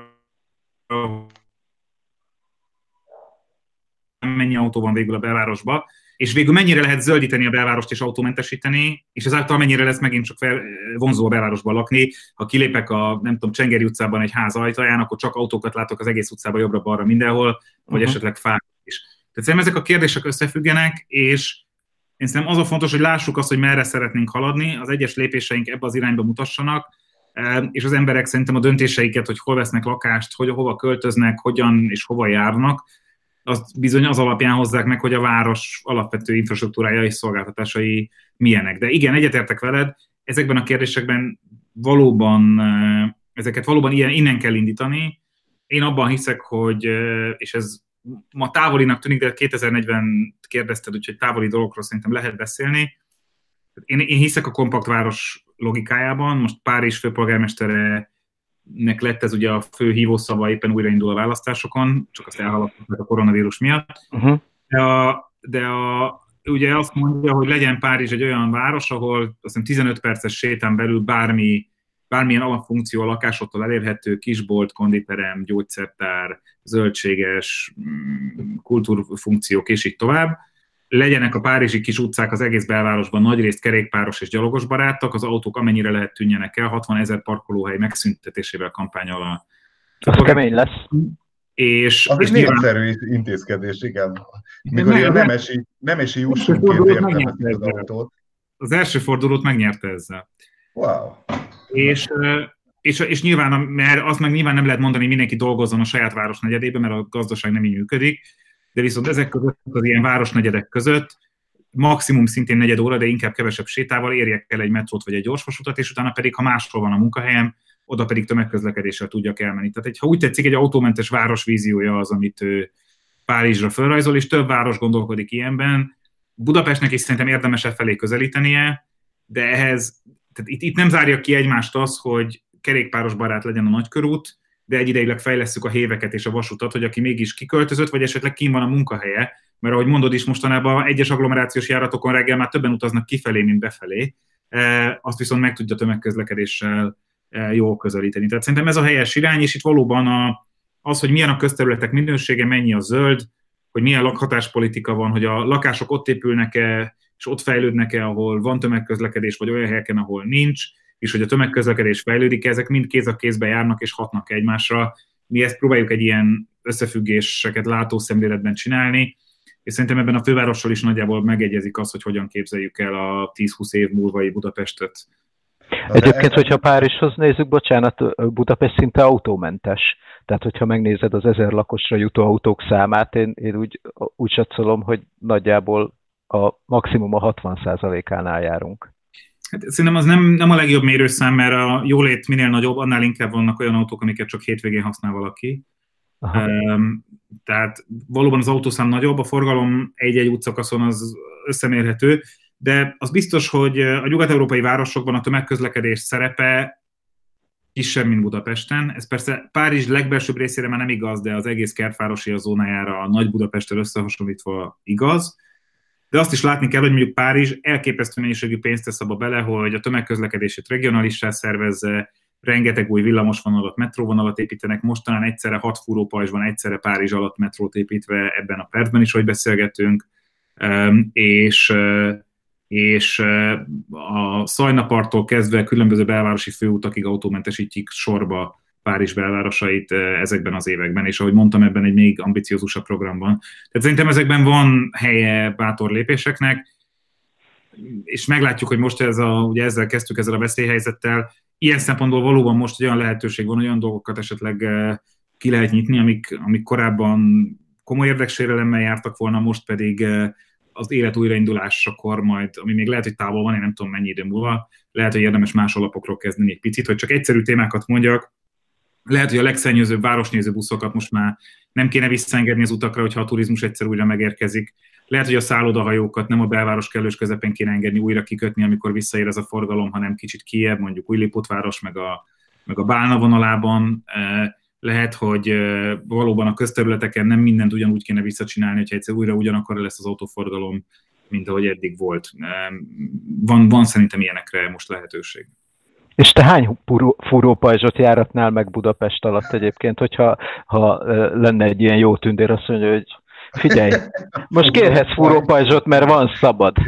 mennyi autó van végül a belvárosba, és végül mennyire lehet zöldíteni a belvárost és autómentesíteni, és ezáltal mennyire lesz megint csak fel, vonzó a belvárosban lakni. Ha kilépek a, nem tudom, Csengeri utcában egy ház ajtaján, akkor csak autókat látok az egész utcában jobbra-balra mindenhol, vagy uh-huh. esetleg fák is. Tehát szerintem ezek a kérdések összefüggenek, és én szerintem az a fontos, hogy lássuk azt, hogy merre szeretnénk haladni, az egyes lépéseink ebbe az irányba mutassanak, és az emberek szerintem a döntéseiket, hogy hol vesznek lakást, hogy hova költöznek, hogyan és hova járnak, azt bizony az alapján hozzák meg, hogy a város alapvető infrastruktúrája és szolgáltatásai milyenek. De igen, egyetértek veled, ezekben a kérdésekben valóban, ezeket valóban ilyen, innen kell indítani. Én abban hiszek, hogy, és ez ma távolinak tűnik, de kétezer-negyven kérdezted, úgyhogy távoli dolgokról szerintem lehet beszélni. Én, én hiszek a kompakt város logikájában, most Párizs főpolgármesterenek lett ez ugye a fő hívószava, éppen újraindul a választásokon, csak azt elhaladták a koronavírus miatt. Uh-huh. De, a, de a, ugye azt mondja, hogy legyen Párizs egy olyan város, ahol azt hiszem tizenöt perces sétán belül bármi, bármilyen alapfunkció a lakásottól elérhető, kisbolt, konditerem, gyógyszertár, zöldséges, kultúrfunkciók és így tovább. Legyenek a párizsi kis utcák az egész belvárosban nagyrészt kerékpáros és gyalogos barátok, az autók amennyire lehet tűnjenek el, hatvanezer parkolóhely megszüntetésével kampányol a... Az kemény lesz. És, az és egy népszerű nyilván... intézkedés, igen. Mikor nem, ilyen nemesi, nemesi jussonként értelmezik az autót. Az első fordulót megnyerte ezzel. Wow. És, és, és nyilván, mert azt meg nyilván nem lehet mondani, hogy mindenki dolgozzon a saját városnegyedében, mert a gazdaság nem így működik, de viszont ezek között, az ilyen városnegyedek között maximum szintén negyed óra, de inkább kevesebb sétával érjek el egy metrót vagy egy gyorsvasutat, és utána pedig, ha máshol van a munkahelyem, oda pedig tömegközlekedéssel tudjak elmenni. Tehát, egy, ha úgy tetszik, egy autómentes város víziója az, amit ő Párizsra felrajzol, és több város gondolkodik ilyenben. Budapestnek is szerintem érdemes e felé közelítenie, de ehhez, tehát itt, itt nem zárja ki egymást az, hogy kerékpáros barát legyen a nagykörút, de egyidejileg fejlesszük a héveket és a vasutat, hogy aki mégis kiköltözött, vagy esetleg kín van a munkahelye, mert ahogy mondod is, mostanában egyes agglomerációs járatokon reggel már többen utaznak kifelé, mint befelé, azt viszont meg tudja tömegközlekedéssel jól közelíteni. Tehát szerintem ez a helyes irány, és itt valóban a, az, hogy milyen a közterületek minősége, mennyi a zöld, hogy milyen lakhatáspolitika van, hogy a lakások ott épülnek-e, és ott fejlődnek-e, ahol van tömegközlekedés, vagy olyan helyeken, ahol nincs, és hogy a tömegközlekedés fejlődik, ezek mind kéz a kézbe járnak és hatnak egymásra. Mi ezt próbáljuk egy ilyen összefüggéseket látó szemléletben csinálni, és szerintem ebben a fővárossal is nagyjából megegyezik az, hogy hogyan képzeljük el a tíz-húsz év múlvai Budapestet. Egyébként, hogyha Párizshoz nézzük, bocsánat, Budapest szinte autómentes. Tehát, hogyha megnézed az ezer lakosra jutó autók számát, én, én úgy, úgy satszolom, hogy nagyjából a maximum a hatvan százalékánál járunk. Hát szerintem az nem, nem a legjobb mérőszám, mert a jólét minél nagyobb, annál inkább vannak olyan autók, amiket csak hétvégén használ valaki. Um, tehát valóban az autószám nagyobb, a forgalom egy-egy útszakaszon az összemérhető, de az biztos, hogy a nyugat-európai városokban a tömegközlekedés szerepe kisebb, mint Budapesten. Ez persze Párizs legbelsőbb részére már nem igaz, de az egész kertvárosi a zónájára a nagy Budapesttel összehasonlítva igaz. De azt is látni kell, hogy mondjuk Párizs elképesztő mennyiségű pénzt tesz abba bele, hogy a tömegközlekedését regionalissá szervezze, rengeteg új villamosvonalat, metróvonalat építenek, mostanán egyszerre hat fúrópajzs van, egyszerre Párizs alatt metrót építve, ebben a percben is, hogy beszélgetünk, és, és a Szajnaparttól kezdve különböző belvárosi főutakig autómentesítjük sorba Párizs belvárosait ezekben az években, és ahogy mondtam, ebben egy még ambiciózusabb program van. Tehát szerintem ezekben van helye bátor lépéseknek, és meglátjuk, hogy most ez a, ugye ezzel kezdtük, ezzel a veszélyhelyzettel. Ilyen szempontból valóban most olyan lehetőség van, olyan dolgokat esetleg ki lehet nyitni, amik, amik korábban komoly érdeksérelemmel jártak volna, most pedig az élet újraindulásakor majd, ami még lehet, hogy távol van, én nem tudom mennyi idő múlva, lehet, hogy érdemes más alapokról kezdeni egy picit, hogy csak egyszerű témákat mondjak. Lehet, hogy a legszennyezőbb városnéző buszokat most már nem kéne visszaengedni az utakra, hogyha a turizmus egyszer újra megérkezik. Lehet, hogy a szállodahajókat nem a belváros kellős közepén kéne engedni újra kikötni, amikor visszaér ez a forgalom, hanem kicsit kijebb, mondjuk Újlipótváros, meg a, meg a Bálna vonalában. Lehet, hogy valóban a közterületeken nem mindent ugyanúgy kéne visszacsinálni, hogyha egyszer újra ugyanakkor lesz az autóforgalom, mint ahogy eddig volt. Van, van szerintem ilyenekre most lehetőség. És te hány fúrópajzsot járatnál meg Budapest alatt egyébként, hogyha ha lenne egy ilyen jó tündér, azt mondja, hogy figyelj, most kérhetsz fúrópajzsot, mert van szabad.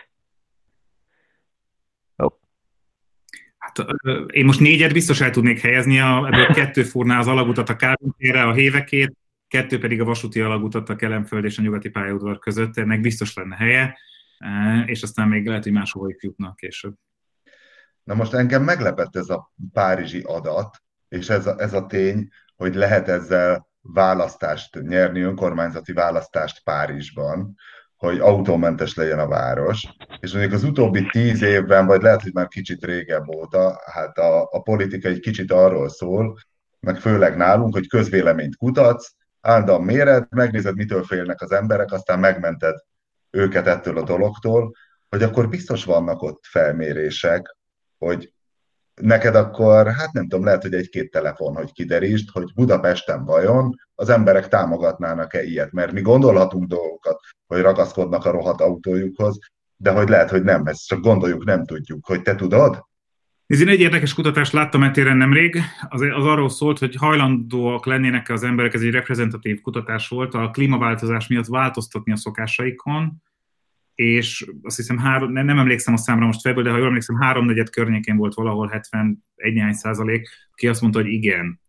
Oh. Hát, én most négyet biztos el tudnék helyezni, ebből kettő fúrná az alagutat a Kálvin térre, a hévekét, kettő pedig a vasúti alagutat a Kelenföld és a nyugati pályaudvar között, ennek biztos lenne helye, és aztán még lehet, hogy máshova is jutnak később. Na most engem meglepett ez a párizsi adat, és ez a, ez a tény, hogy lehet ezzel választást nyerni, önkormányzati választást Párizsban, hogy autómentes legyen a város, és mondjuk az utóbbi tíz évben, vagy lehet, hogy már kicsit régebb óta, hát a, a politika egy kicsit arról szól, meg főleg nálunk, hogy közvéleményt kutatsz, állandóan méred, megnézed, mitől félnek az emberek, aztán megmented őket ettől a dologtól, hogy akkor biztos vannak ott felmérések, hogy neked akkor, hát nem tudom, lehet, hogy egy-két telefon, hogy kiderítsd, hogy Budapesten vajon az emberek támogatnának-e ilyet, mert mi gondolhatunk dolgokat, hogy ragaszkodnak a rohadt autójukhoz, de hogy lehet, hogy nem, ezt csak gondoljuk, nem tudjuk, hogy te tudod? Ez én egy érdekes kutatást láttam etéren nemrég, az, az arról szólt, hogy hajlandóak lennének az emberek, ez egy reprezentatív kutatás volt, a klímaváltozás miatt változtatni a szokásaikon, és azt hiszem, három, nem emlékszem a számra most felből, de ha jól emlékszem, háromnegyed környékén volt valahol hetvenegy néhány százalék, aki azt mondta, hogy igen.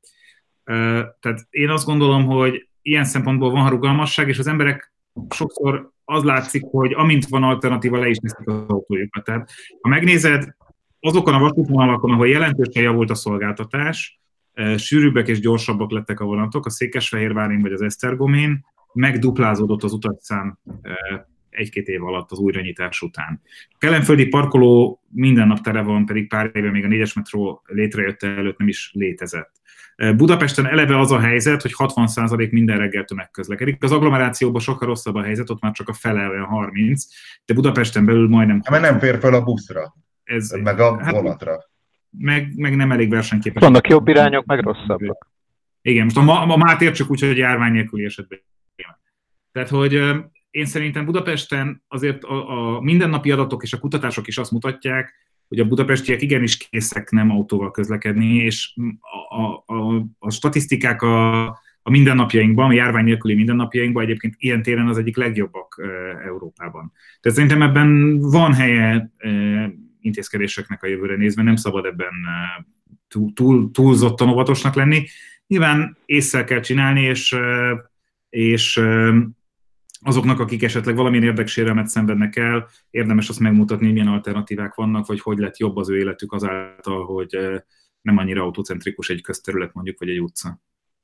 Tehát én azt gondolom, hogy ilyen szempontból van rugalmasság, és az emberek sokszor az látszik, hogy amint van alternatíva, le is teszik az autójukat. Tehát ha megnézed, azokon a vasútvonalakon, ahol jelentősen javult a szolgáltatás, sűrűbbek és gyorsabbak lettek a vonatok, a Székesfehérvárin vagy az Esztergomén, megduplázódott az utasszám egy-két év alatt az újranyitás után. A kelenföldi parkoló minden nap tele van, pedig pár éve még a négyes metró létrejötte előtt nem is létezett. Budapesten eleve az a helyzet, hogy hatvan százalék minden reggel tömegközlekedik. Az agglomerációban sokkal rosszabb a helyzet, ott már csak a fele, olyan harminc, de Budapesten belül majdnem... Mert nem fér fel a buszra, ez, meg a hát, vonatra. Meg, meg nem elég versenyképes. Vannak jobb irányok, meg rosszabbak. Igen, most a, a mát értsük úgy, hogy járvány nélküli esetben. Tehát, hogy én szerintem Budapesten azért a, a mindennapi adatok és a kutatások is azt mutatják, hogy a budapestiek igenis készek nem autóval közlekedni, és a, a, a, a statisztikák a, a mindennapjainkban, a járvány nélküli mindennapjainkban egyébként ilyen téren az egyik legjobbak e, Európában. Tehát szerintem ebben van helye e, intézkedéseknek a jövőre nézve, nem szabad ebben e, túl, túl, túlzottan óvatosnak lenni. Nyilván ésszel kell csinálni, és, e, és e, azoknak, akik esetleg valamilyen érdeksérelmet szenvednek el, érdemes azt megmutatni, milyen alternatívák vannak, vagy hogy lett jobb az ő életük azáltal, hogy nem annyira autocentrikus egy közterület mondjuk, vagy egy utca.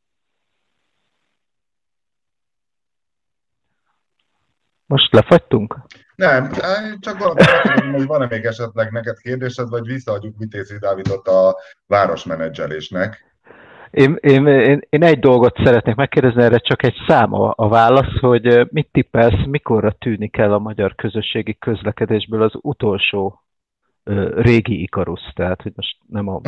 Most lefagytunk? Nem, csak valami, hogy van-e még esetleg neked kérdésed, vagy visszaadjuk Vitézi Dávidot a városmenedzselésnek. Én, én, én, én egy dolgot szeretnék megkérdezni, erre csak egy szám a, a válasz, hogy mit tippelsz, mikorra tűnik el a magyar közösségi közlekedésből az utolsó ö, régi Ikarusz, tehát hogy most nem a...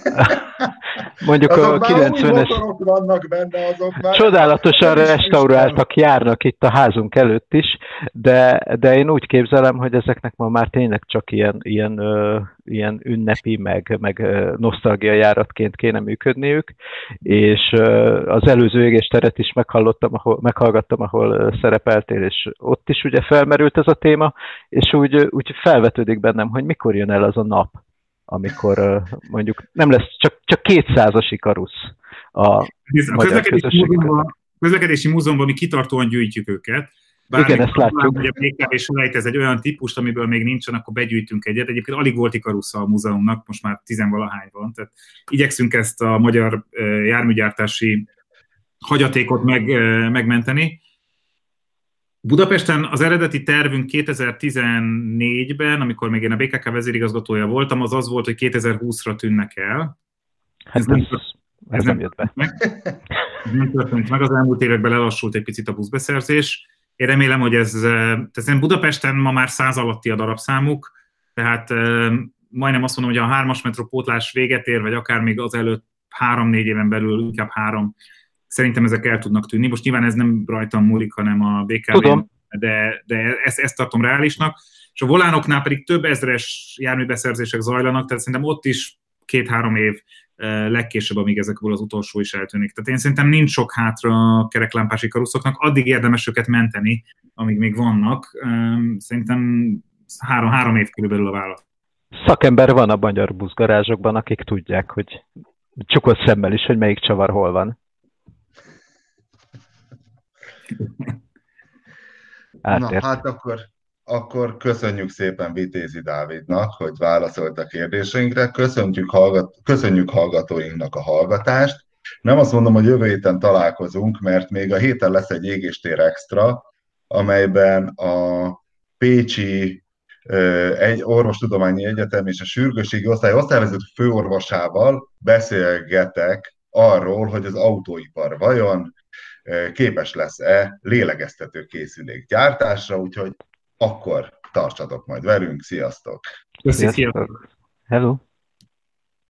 Mondjuk azok a kilencvenes... vannak benne, azok már... Csodálatosan restauráltak, járnak itt a házunk előtt is, de, de én úgy képzelem, hogy ezeknek ma már tényleg csak ilyen, ilyen, ö, ilyen ünnepi, meg, meg nosztalgiajáratként kéne működniük, és ö, az előző égésteret is meghallottam, ahol, meghallgattam, ahol szerepeltél, és ott is ugye felmerült ez a téma, és úgy, úgy felvetődik bennem, hogy mikor jön el az a nap, amikor mondjuk nem lesz csak, csak kétszázas Ikarusz a, a magyar közösségben. A közlekedési múzeumban mi kitartóan gyűjtjük őket. Bár igen, ezt látjuk. Hogy a bé ká vé selejtez egy olyan típust, amiből még nincsen, akkor begyűjtünk egyet. Egyébként alig volt Ikarusz a múzeumnak, most már tizenvalahány van. Tehát igyekszünk ezt a magyar járműgyártási hagyatékot meg, megmenteni. Budapesten az eredeti tervünk kétezer-tizennégyben, amikor még én a bé ká ká vezérigazgatója voltam, az az volt, hogy kétezer-húszra tűnnek el. Hát ez, nem, ez, ez nem jött be. Meg. Ez nem történt meg, az elmúlt években lelassult egy picit a buszbeszerzés. Én remélem, hogy ez, tehát Budapesten ma már száz alatti a darabszámuk, tehát majdnem azt mondom, hogy a hármas metró pótlás véget ér, vagy akár még azelőtt három-négy éven belül, inkább három, szerintem ezek el tudnak tűnni. Most nyilván ez nem rajtam múlik, hanem a bé ká vén, de, de ezt, ezt tartom reálisnak. És a volánoknál pedig több ezres járműbeszerzések zajlanak, tehát szerintem ott is két-három év legkésőbb, amíg ezekből az utolsó is eltűnik. Tehát én szerintem nincs sok hátra a kereklámpás Ikaruszoknak, addig érdemes őket menteni, amíg még vannak. Szerintem három, három év körülbelül a válasz. Szakember van a magyar buszgarázsokban, akik tudják, hogy csukott szemmel is, hogy melyik csavar hol van. Na, hát akkor, akkor köszönjük szépen Vitézi Dávidnak, hogy válaszolt a kérdéseinkre, köszönjük, hallgat, köszönjük hallgatóinknak a hallgatást, Nem azt mondom, hogy jövő héten találkozunk, mert még a héten lesz egy égéstér extra, amelyben a Pécsi egy orvostudományi egyetem és a sürgősségi osztály osztályvezető főorvosával beszélgetek arról, hogy az autóipar vajon képes lesz-e lélegeztető készülék gyártásra, úgyhogy akkor tartsatok majd velünk, sziasztok! Köszönjük! Hello!